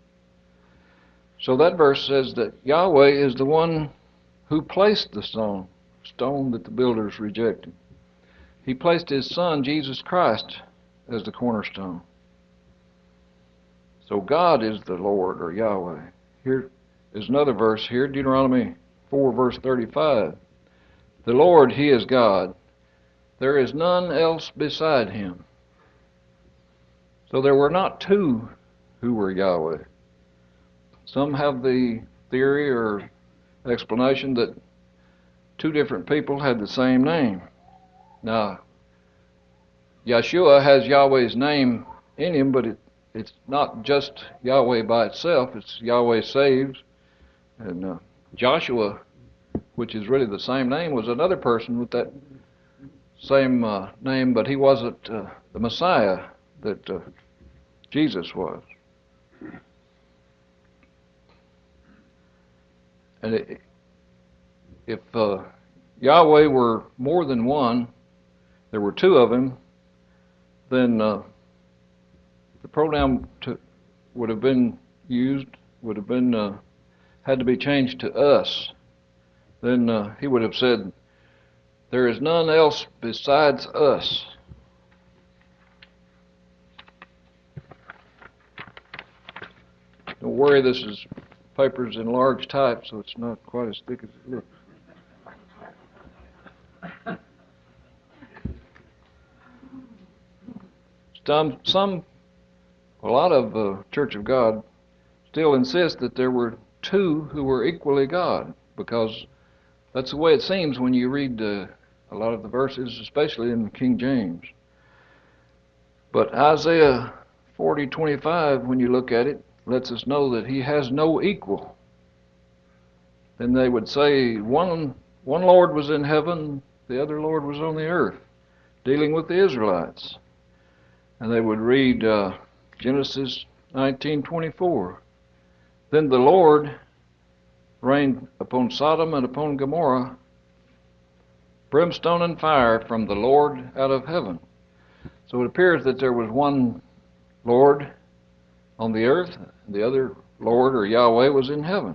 So that verse says that Yahweh is the one who placed the stone that the builders rejected. He placed His Son, Jesus Christ, as the cornerstone. So God is the Lord, or Yahweh. Here is another verse here, Deuteronomy 4, verse 35. The Lord, He is God. There is none else beside Him. So there were not two who were Yahweh. Some have the theory or explanation that two different people had the same name. Now, Yeshua has Yahweh's name in him, but it's not just Yahweh by itself. It's Yahweh saves. And Joshua, which is really the same name, was another person with that same name, but he wasn't the Messiah that Jesus was. And if Yahweh were more than one, there were two of Him, then the pronoun would have been used, would have been had to be changed to us. Then He would have said, there is none else besides us. Don't worry, this is paper's in large type, so it's not quite as thick as it looks. A lot of Church of God still insist that there were two who were equally God, because that's the way it seems when you read a lot of the verses, especially in King James. But Isaiah 40:25, when you look at it, lets us know that He has no equal. Then they would say one Lord was in heaven, the other Lord was on the earth, dealing with the Israelites. And they would read Genesis 19:24. Then the Lord rained upon Sodom and upon Gomorrah brimstone and fire from the Lord out of heaven. So it appears that there was one Lord on the earth, and the other Lord, or Yahweh, was in heaven.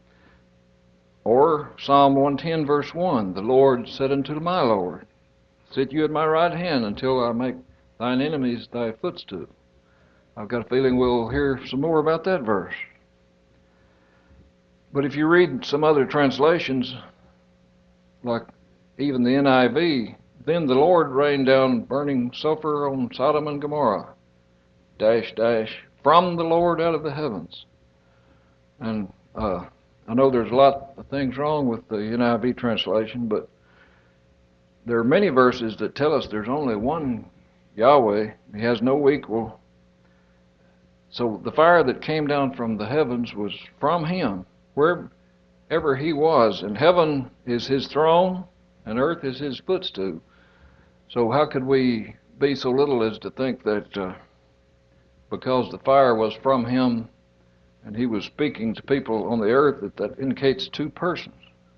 Or Psalm 110, verse 1, the Lord said unto my Lord, sit you at my right hand until I make thine enemies thy footstool. I've got a feeling we'll hear some more about that verse. But if you read some other translations, like even the NIV, then the Lord rained down burning sulfur on Sodom and Gomorrah, from the Lord out of the heavens. And I know there's a lot of things wrong with the NIV translation, but there are many verses that tell us there's only one Yahweh. He has no equal. So the fire that came down from the heavens was from Him, wherever He was. And heaven is His throne, and earth is His footstool. So how could we be so little as to think that because the fire was from Him, and he was speaking to people on the earth, that indicates two persons.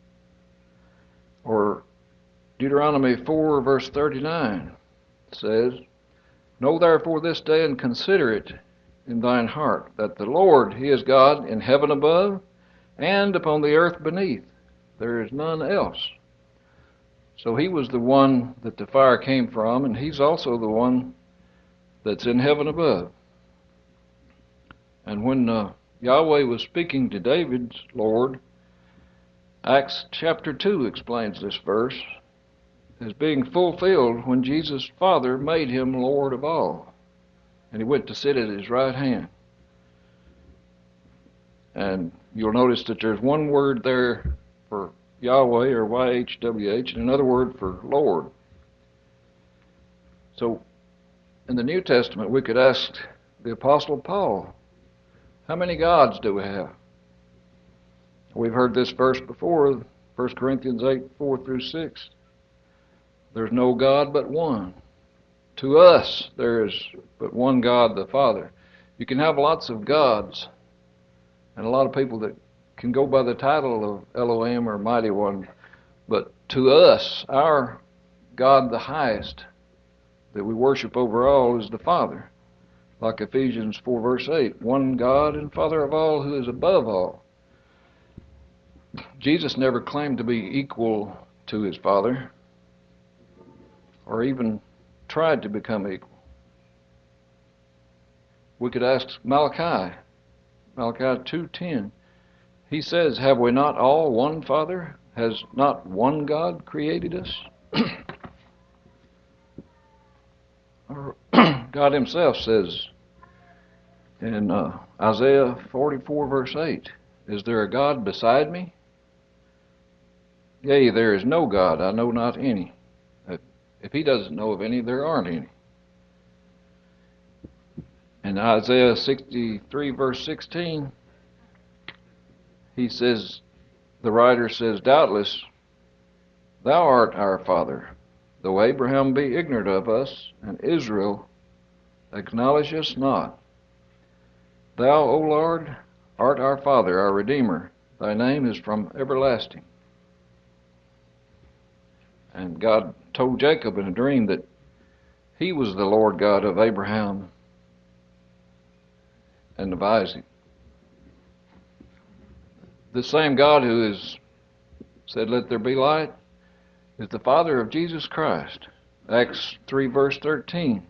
Or Deuteronomy 4, verse 39 says, Know therefore this day and consider it in thine heart, that the Lord, He is God in heaven above and upon the earth beneath. There is none else. So He was the one that the fire came from, and He's also the one that's in heaven above. And when Yahweh was speaking to David's Lord, Acts chapter 2 explains this verse as being fulfilled when Jesus' Father made Him Lord of all. And He went to sit at His right hand. And you'll notice that there's one word there for Yahweh, or YHWH, and another word for Lord. So, in the New Testament, we could ask the Apostle Paul, how many gods do we have? We've heard this verse before, 1 Corinthians 8, 4 through 6. There's no God but one. To us, there is but one God, the Father. You can have lots of gods, and a lot of people that can go by the title of Elohim or Mighty One, but to us, our God, the highest, that we worship over all, is the Father. Like Ephesians 4, verse 8, one God and Father of all, who is above all. Jesus never claimed to be equal to His Father, or even tried to become equal. We could ask Malachi 2:10. He says, Have we not all one Father? Has not one God created us? God Himself says in Isaiah 44, verse 8, Is there a God beside me? Yea, there is no God, I know not any. If He doesn't know of any, there aren't any. In Isaiah 63, verse 16, he says, the writer says, Doubtless thou art our father, though Abraham be ignorant of us, and Israel acknowledge us not. Thou, O Lord, art our Father, our Redeemer. Thy name is from everlasting. And God told Jacob in a dream that He was the Lord God of Abraham and of Isaac. The same God who has said, Let there be light, is the Father of Jesus Christ. Acts 3, verse 13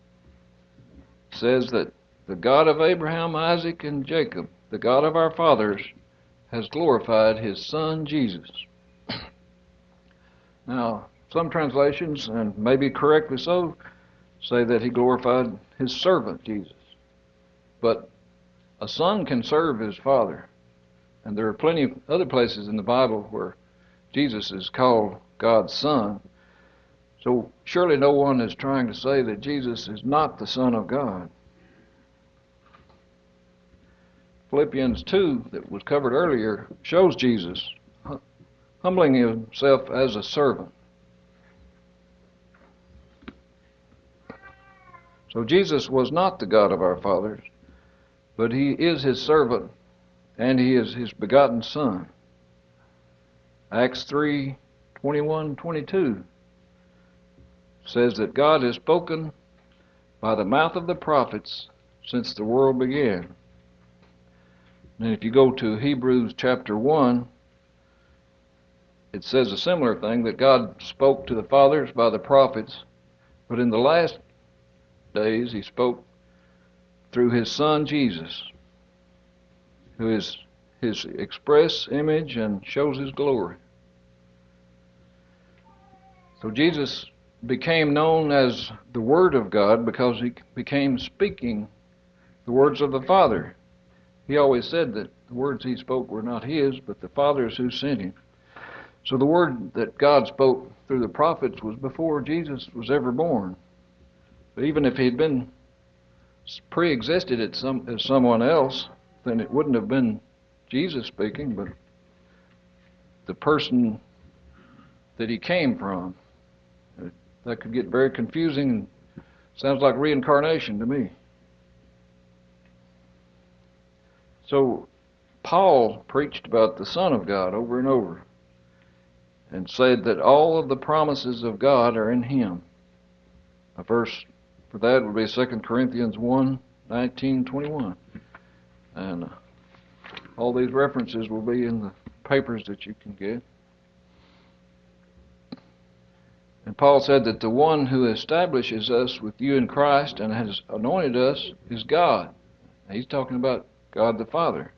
says that the God of Abraham, Isaac, and Jacob, the God of our fathers, has glorified His Son, Jesus. Now, some translations, and maybe correctly so, say that He glorified His servant, Jesus. But a son can serve his father. And there are plenty of other places in the Bible where Jesus is called God's Son. So surely no one is trying to say that Jesus is not the Son of God. Philippians 2, that was covered earlier, shows Jesus humbling Himself as a servant. So Jesus was not the God of our fathers, but He is His servant, and He is His begotten Son. Acts 3, 21, 22 says that God has spoken by the mouth of the prophets since the world began. And if you go to Hebrews chapter 1, it says a similar thing, that God spoke to the fathers by the prophets, but in the last days He spoke through His Son Jesus, who is His express image and shows His glory. So Jesus became known as the Word of God because He became speaking the words of the Father. He always said that the words He spoke were not His, but the Father's who sent Him. So the word that God spoke through the prophets was before Jesus was ever born. But even if He had been pre-existed as someone else, then it wouldn't have been Jesus speaking, but the person that He came from. That could get very confusing and sounds like reincarnation to me. So Paul preached about the Son of God over and over and said that all of the promises of God are in Him. A verse for that would be 2 Corinthians 1:19-21. And all these references will be in the papers that you can get. And Paul said that the one who establishes us with you in Christ and has anointed us is God. He's talking about God the Father.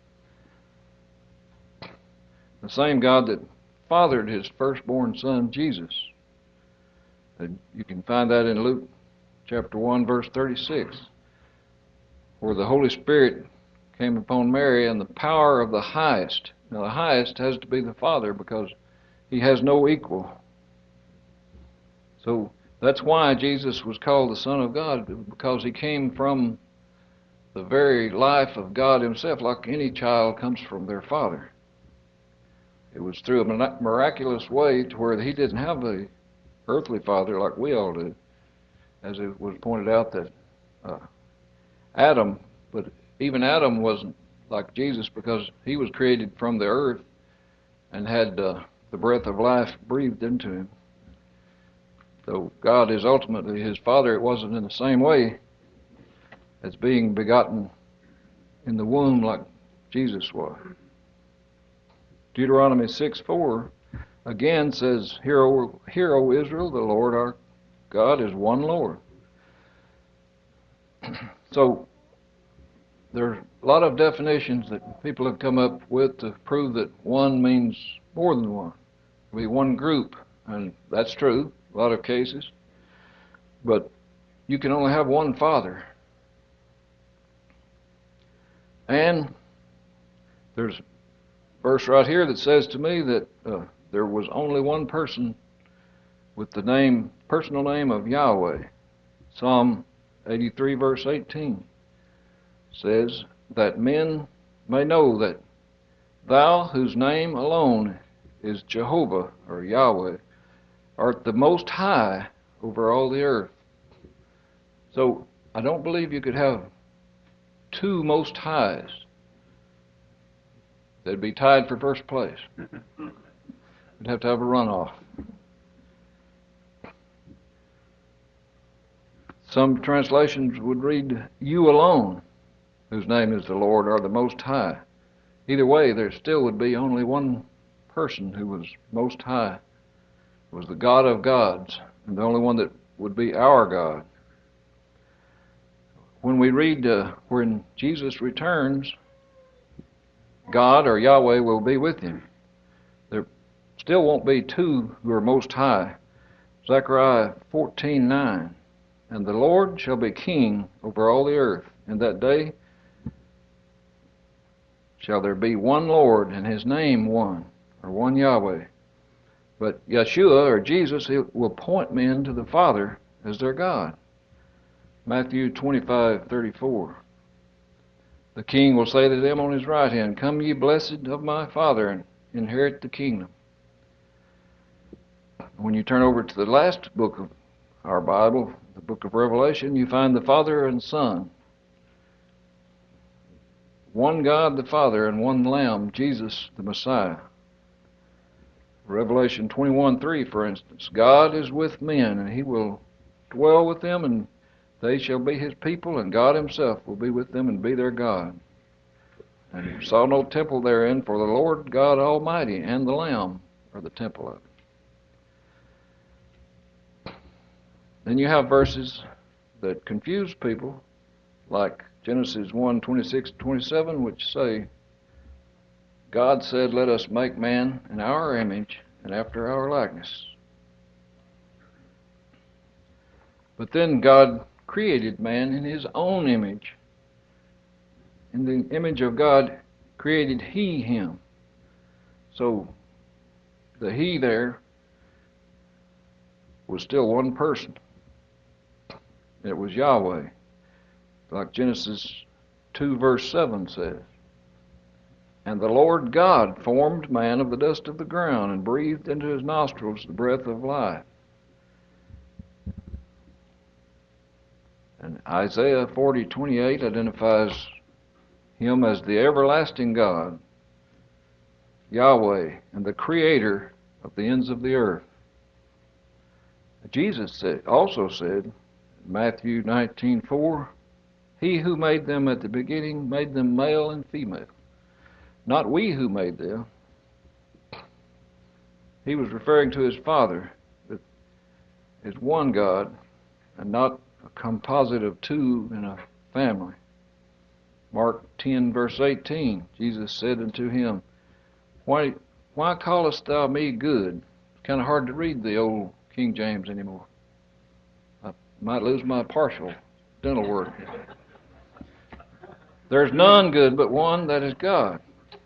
The same God that fathered His firstborn Son, Jesus. And you can find that in Luke chapter 1, verse 36, where the Holy Spirit came upon Mary and the power of the highest. Now the highest has to be the Father because He has no equal. So that's why Jesus was called the Son of God, because He came from the very life of God Himself, like any child comes from their father. It was through a miraculous way to where He didn't have a earthly father like we all do, as it was pointed out that Adam, but even Adam wasn't like Jesus because he was created from the earth and had the breath of life breathed into him. So God is ultimately His Father. It wasn't in the same way as being begotten in the womb like Jesus was. Deuteronomy 6:4 again says, Hear, O Israel, the Lord our God is one Lord. So there's a lot of definitions that people have come up with to prove that one means more than one. It will be one group, and that's true, a lot of cases. But you can only have one Father. And there's a verse right here that says to me that there was only one person with the personal name of Yahweh. Psalm 83 verse 18 says that men may know that Thou, whose name alone is Jehovah or Yahweh, art the Most High over all the earth. So I don't believe you could have two Most Highs. They'd be tied for first place. You'd have to have a runoff. Some translations would read, You alone, whose name is the Lord, are the Most High. Either way, there still would be only one person who was Most High. It was the God of gods, and the only one that would be our God. When we read when Jesus returns, God or Yahweh will be with Him. There still won't be two who are Most High. Zechariah 14:9, And the Lord shall be king over all the earth. In that day shall there be one Lord, and His name one, or one Yahweh. But Yeshua, or Jesus, He will point men to the Father as their God. Matthew 25:34. The King will say to them on His right hand, Come ye blessed of my Father, and inherit the kingdom. When you turn over to the last book of our Bible, the book of Revelation, you find the Father and Son. One God the Father and one Lamb, Jesus the Messiah. Revelation 21:3, for instance, God is with men, and He will dwell with them, and they shall be His people, and God Himself will be with them and be their God. And you saw no temple therein, for the Lord God Almighty and the Lamb are the temple of it. Then you have verses that confuse people, like Genesis 1:26-27, which say, God said, Let us make man in our image and after our likeness. But then God created man in His own image. In the image of God created He him. So the He there was still one person. It was Yahweh. Like Genesis 2 verse 7 says. And the Lord God formed man of the dust of the ground and breathed into his nostrils the breath of life. And Isaiah 40:28 identifies him as the everlasting God, Yahweh, and the creator of the ends of the earth. Jesus also said in Matthew 19:4, he who made them at the beginning made them male and female. Not we who made them. He was referring to his Father, that is one God, and not a composite of two in a family. Mark 10 verse 18, Jesus said unto him, Why callest thou me good? It's kind of hard to read the old King James anymore. I might lose my partial dental work. There's none good but one, that is God.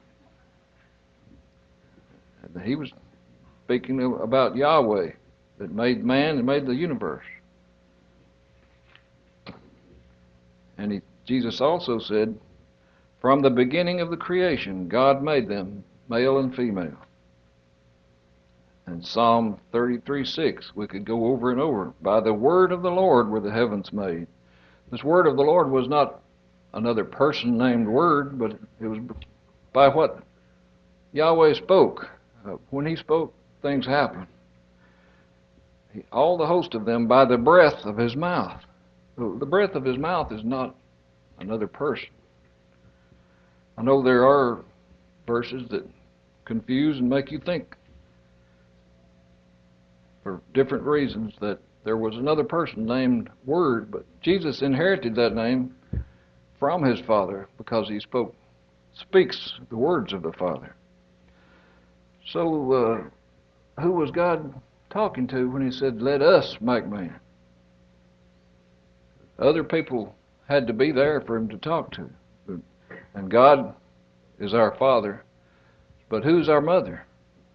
And he was speaking about Yahweh that made man and made the universe. And Jesus also said, from the beginning of the creation, God made them male and female. And Psalm 33:6, we could go over and over. By the word of the Lord were the heavens made. This word of the Lord was not another person named Word, but it was by what Yahweh spoke. When he spoke, things happened. All the host of them by the breath of his mouth. The breath of his mouth is not another person. I know there are verses that confuse and make you think for different reasons that there was another person named Word, but Jesus inherited that name from his Father because he speaks the words of the Father. So who was God talking to when he said, let us make man? Other people had to be there for him to talk to. And God is our Father, but who's our mother?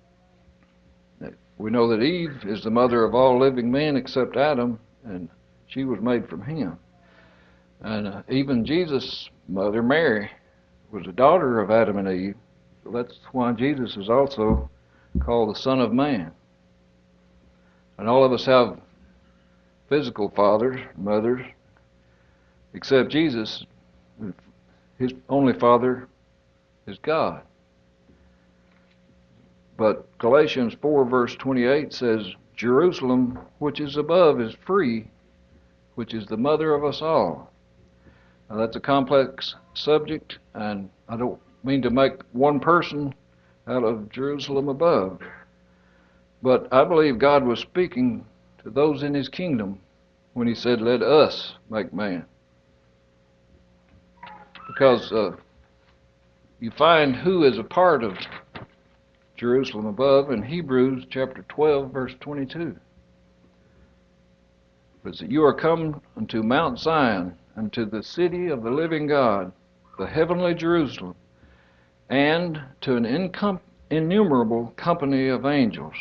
We know that Eve is the mother of all living men except Adam, and she was made from him. And even Jesus' mother, Mary, was a daughter of Adam and Eve. So that's why Jesus is also called the Son of Man. And all of us have physical fathers, mothers, except Jesus. His only father is God. But Galatians 4 verse 28 says, Jerusalem, which is above, is free, which is the mother of us all. Now that's a complex subject, and I don't mean to make one person out of Jerusalem above. But I believe God was speaking to those in his kingdom when he said, let us make man. Because you find who is a part of Jerusalem above in Hebrews chapter 12 verse 22. It says, you are come unto Mount Zion, unto the city of the living God, the heavenly Jerusalem, and to an innumerable company of angels.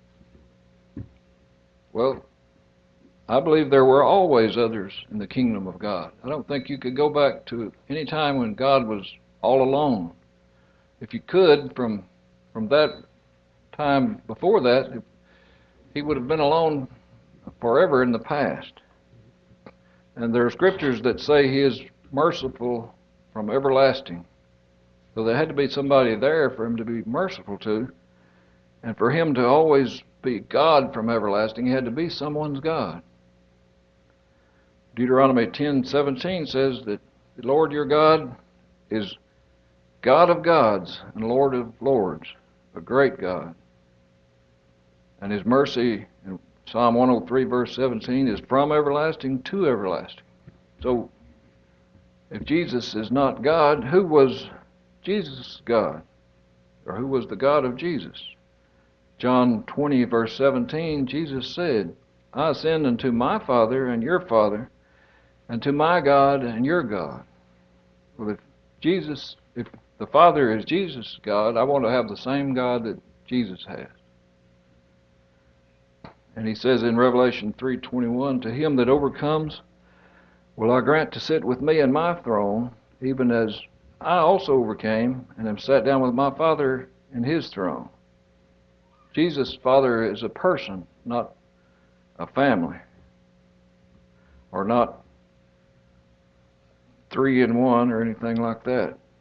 Well, I believe there were always others in the kingdom of God. I don't think you could go back to any time when God was all alone. If you could, from that time before that, he would have been alone forever in the past. And there are scriptures that say he is merciful from everlasting. So there had to be somebody there for him to be merciful to. And for him to always be God from everlasting, he had to be someone's God. Deuteronomy 10:17 says that the Lord your God is God of gods and Lord of lords, a great God. And his mercy in Psalm 103 verse 17 is from everlasting to everlasting. So if Jesus is not God, who was Jesus' God? Or who was the God of Jesus? John 20 verse 17, Jesus said, I ascend unto my Father and your Father, and to my God and your God. Well, if the Father is Jesus' God, I want to have the same God that Jesus has. And he says in Revelation 3:21, to him that overcomes will I grant to sit with me in my throne, even as I also overcame and am sat down with my Father in his throne. Jesus' Father is a person, not a family, or not 3 in 1 or anything like that.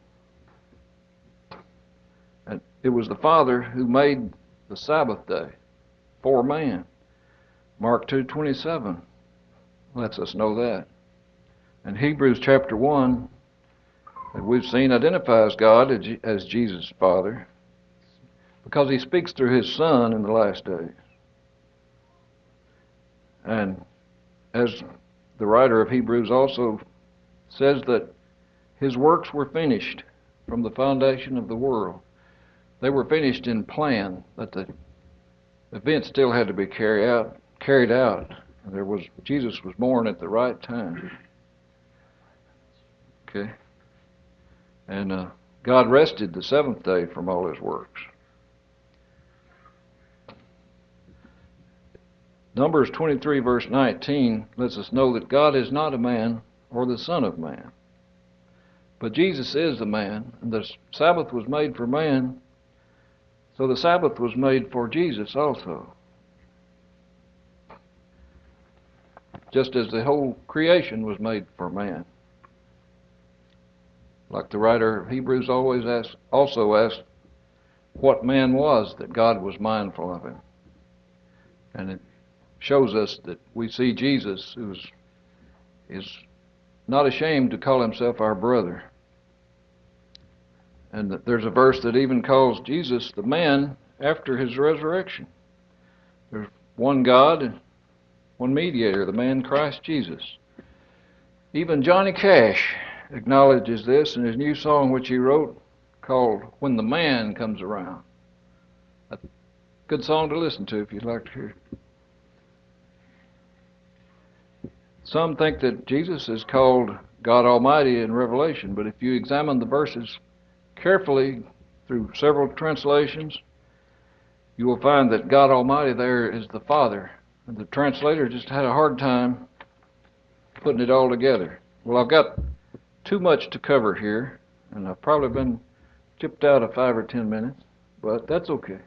it was the Father who made the Sabbath day for man. Mark 2:27 lets us know that. And Hebrews chapter 1, that we've seen, identifies God as Jesus' Father because he speaks through his Son in the last days. And as the writer of Hebrews also says, that his works were finished from the foundation of the world. They were finished in plan, that the event still had to be carried out. And Jesus was born at the right time. Okay. And God rested the seventh day from all his works. Numbers 23 verse 19 lets us know that God is not a man or the Son of Man. But Jesus is the man, and the Sabbath was made for man, so the Sabbath was made for Jesus also. Just as the whole creation was made for man. Like the writer of Hebrews also asked what man was that God was mindful of him. And it shows us that we see Jesus, who is not ashamed to call himself our brother. And that there's a verse that even calls Jesus the man after his resurrection. There's one God and one mediator, the man Christ Jesus. Even Johnny Cash acknowledges this in his new song which he wrote called When the Man Comes Around. A good song to listen to if you'd like to hear it. Some think that Jesus is called God Almighty in Revelation, but if you examine the verses carefully through several translations, you will find that God Almighty there is the Father. And the translator just had a hard time putting it all together. Well, I've got too much to cover here, and I've probably been chipped out of 5 or 10 minutes, but that's okay.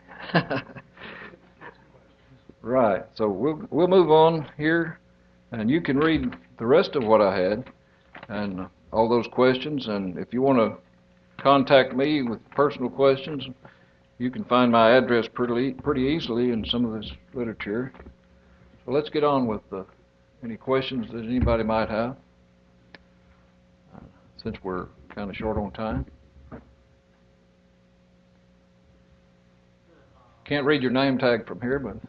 Right, so we'll move on here, and you can read the rest of what I had and all those questions. And if you want to contact me with personal questions, you can find my address pretty easily in some of this literature. So let's get on with any questions that anybody might have, since we're kind of short on time. Can't read your name tag from here, but...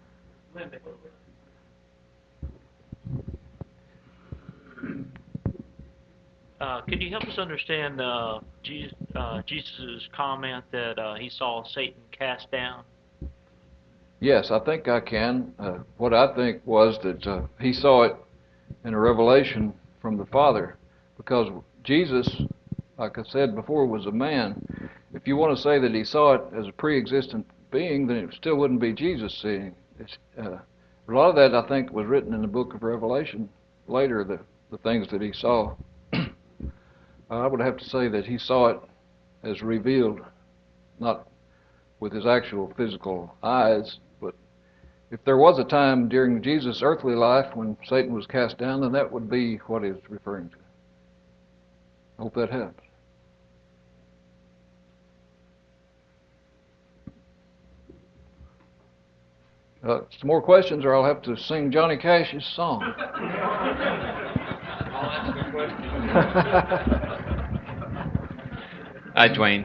Could you help us understand Jesus' comment that he saw Satan cast down? Yes, I think I can. What I think was that he saw it in a revelation from the Father, because Jesus, like I said before, was a man. If you want to say that he saw it as a pre-existent being, then it still wouldn't be Jesus seeing. A lot of that, I think, was written in the book of Revelation later, the things that he saw. I would have to say that he saw it as revealed, not with his actual physical eyes, but if there was a time during Jesus' earthly life when Satan was cast down, then that would be what he was referring to. I hope that helps. Some more questions, or I'll have to sing Johnny Cash's song. I'll ask a question. Hi, Dwayne.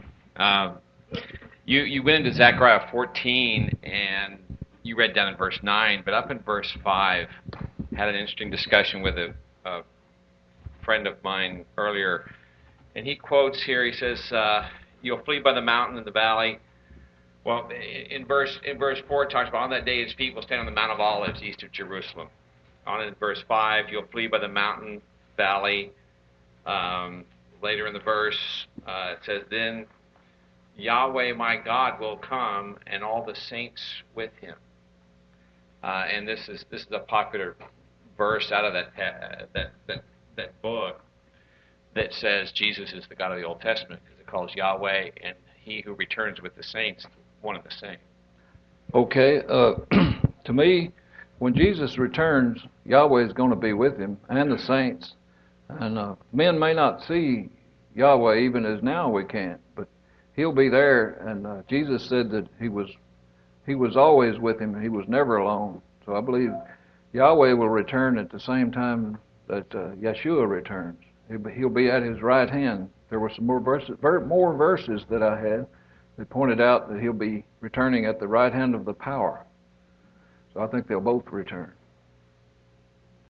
You went into Zechariah 14, and you read down in verse 9, but up in verse 5, had an interesting discussion with a friend of mine earlier, and he quotes here, he says, you'll flee by the mountain and the valley. Well, in verse 4, it talks about on that day his feet will stand on the Mount of Olives east of Jerusalem. On in verse 5, you'll flee by the mountain, valley. Later in the verse, it says, then Yahweh my God will come and all the saints with him. And this is a popular verse out of that book that says Jesus is the God of the Old Testament, because it calls Yahweh and he who returns with the saints one and the same. Okay, to me, when Jesus returns, Yahweh is going to be with him and the saints. And men may not see Yahweh even as now we can't, but He'll be there, and Jesus said that He was always with him. He was never alone. So I believe Yahweh will return at the same time that Yeshua returns. He'll be at His right hand. There were some more verses that I had that pointed out that He'll be returning at the right hand of the power. So I think they'll both return.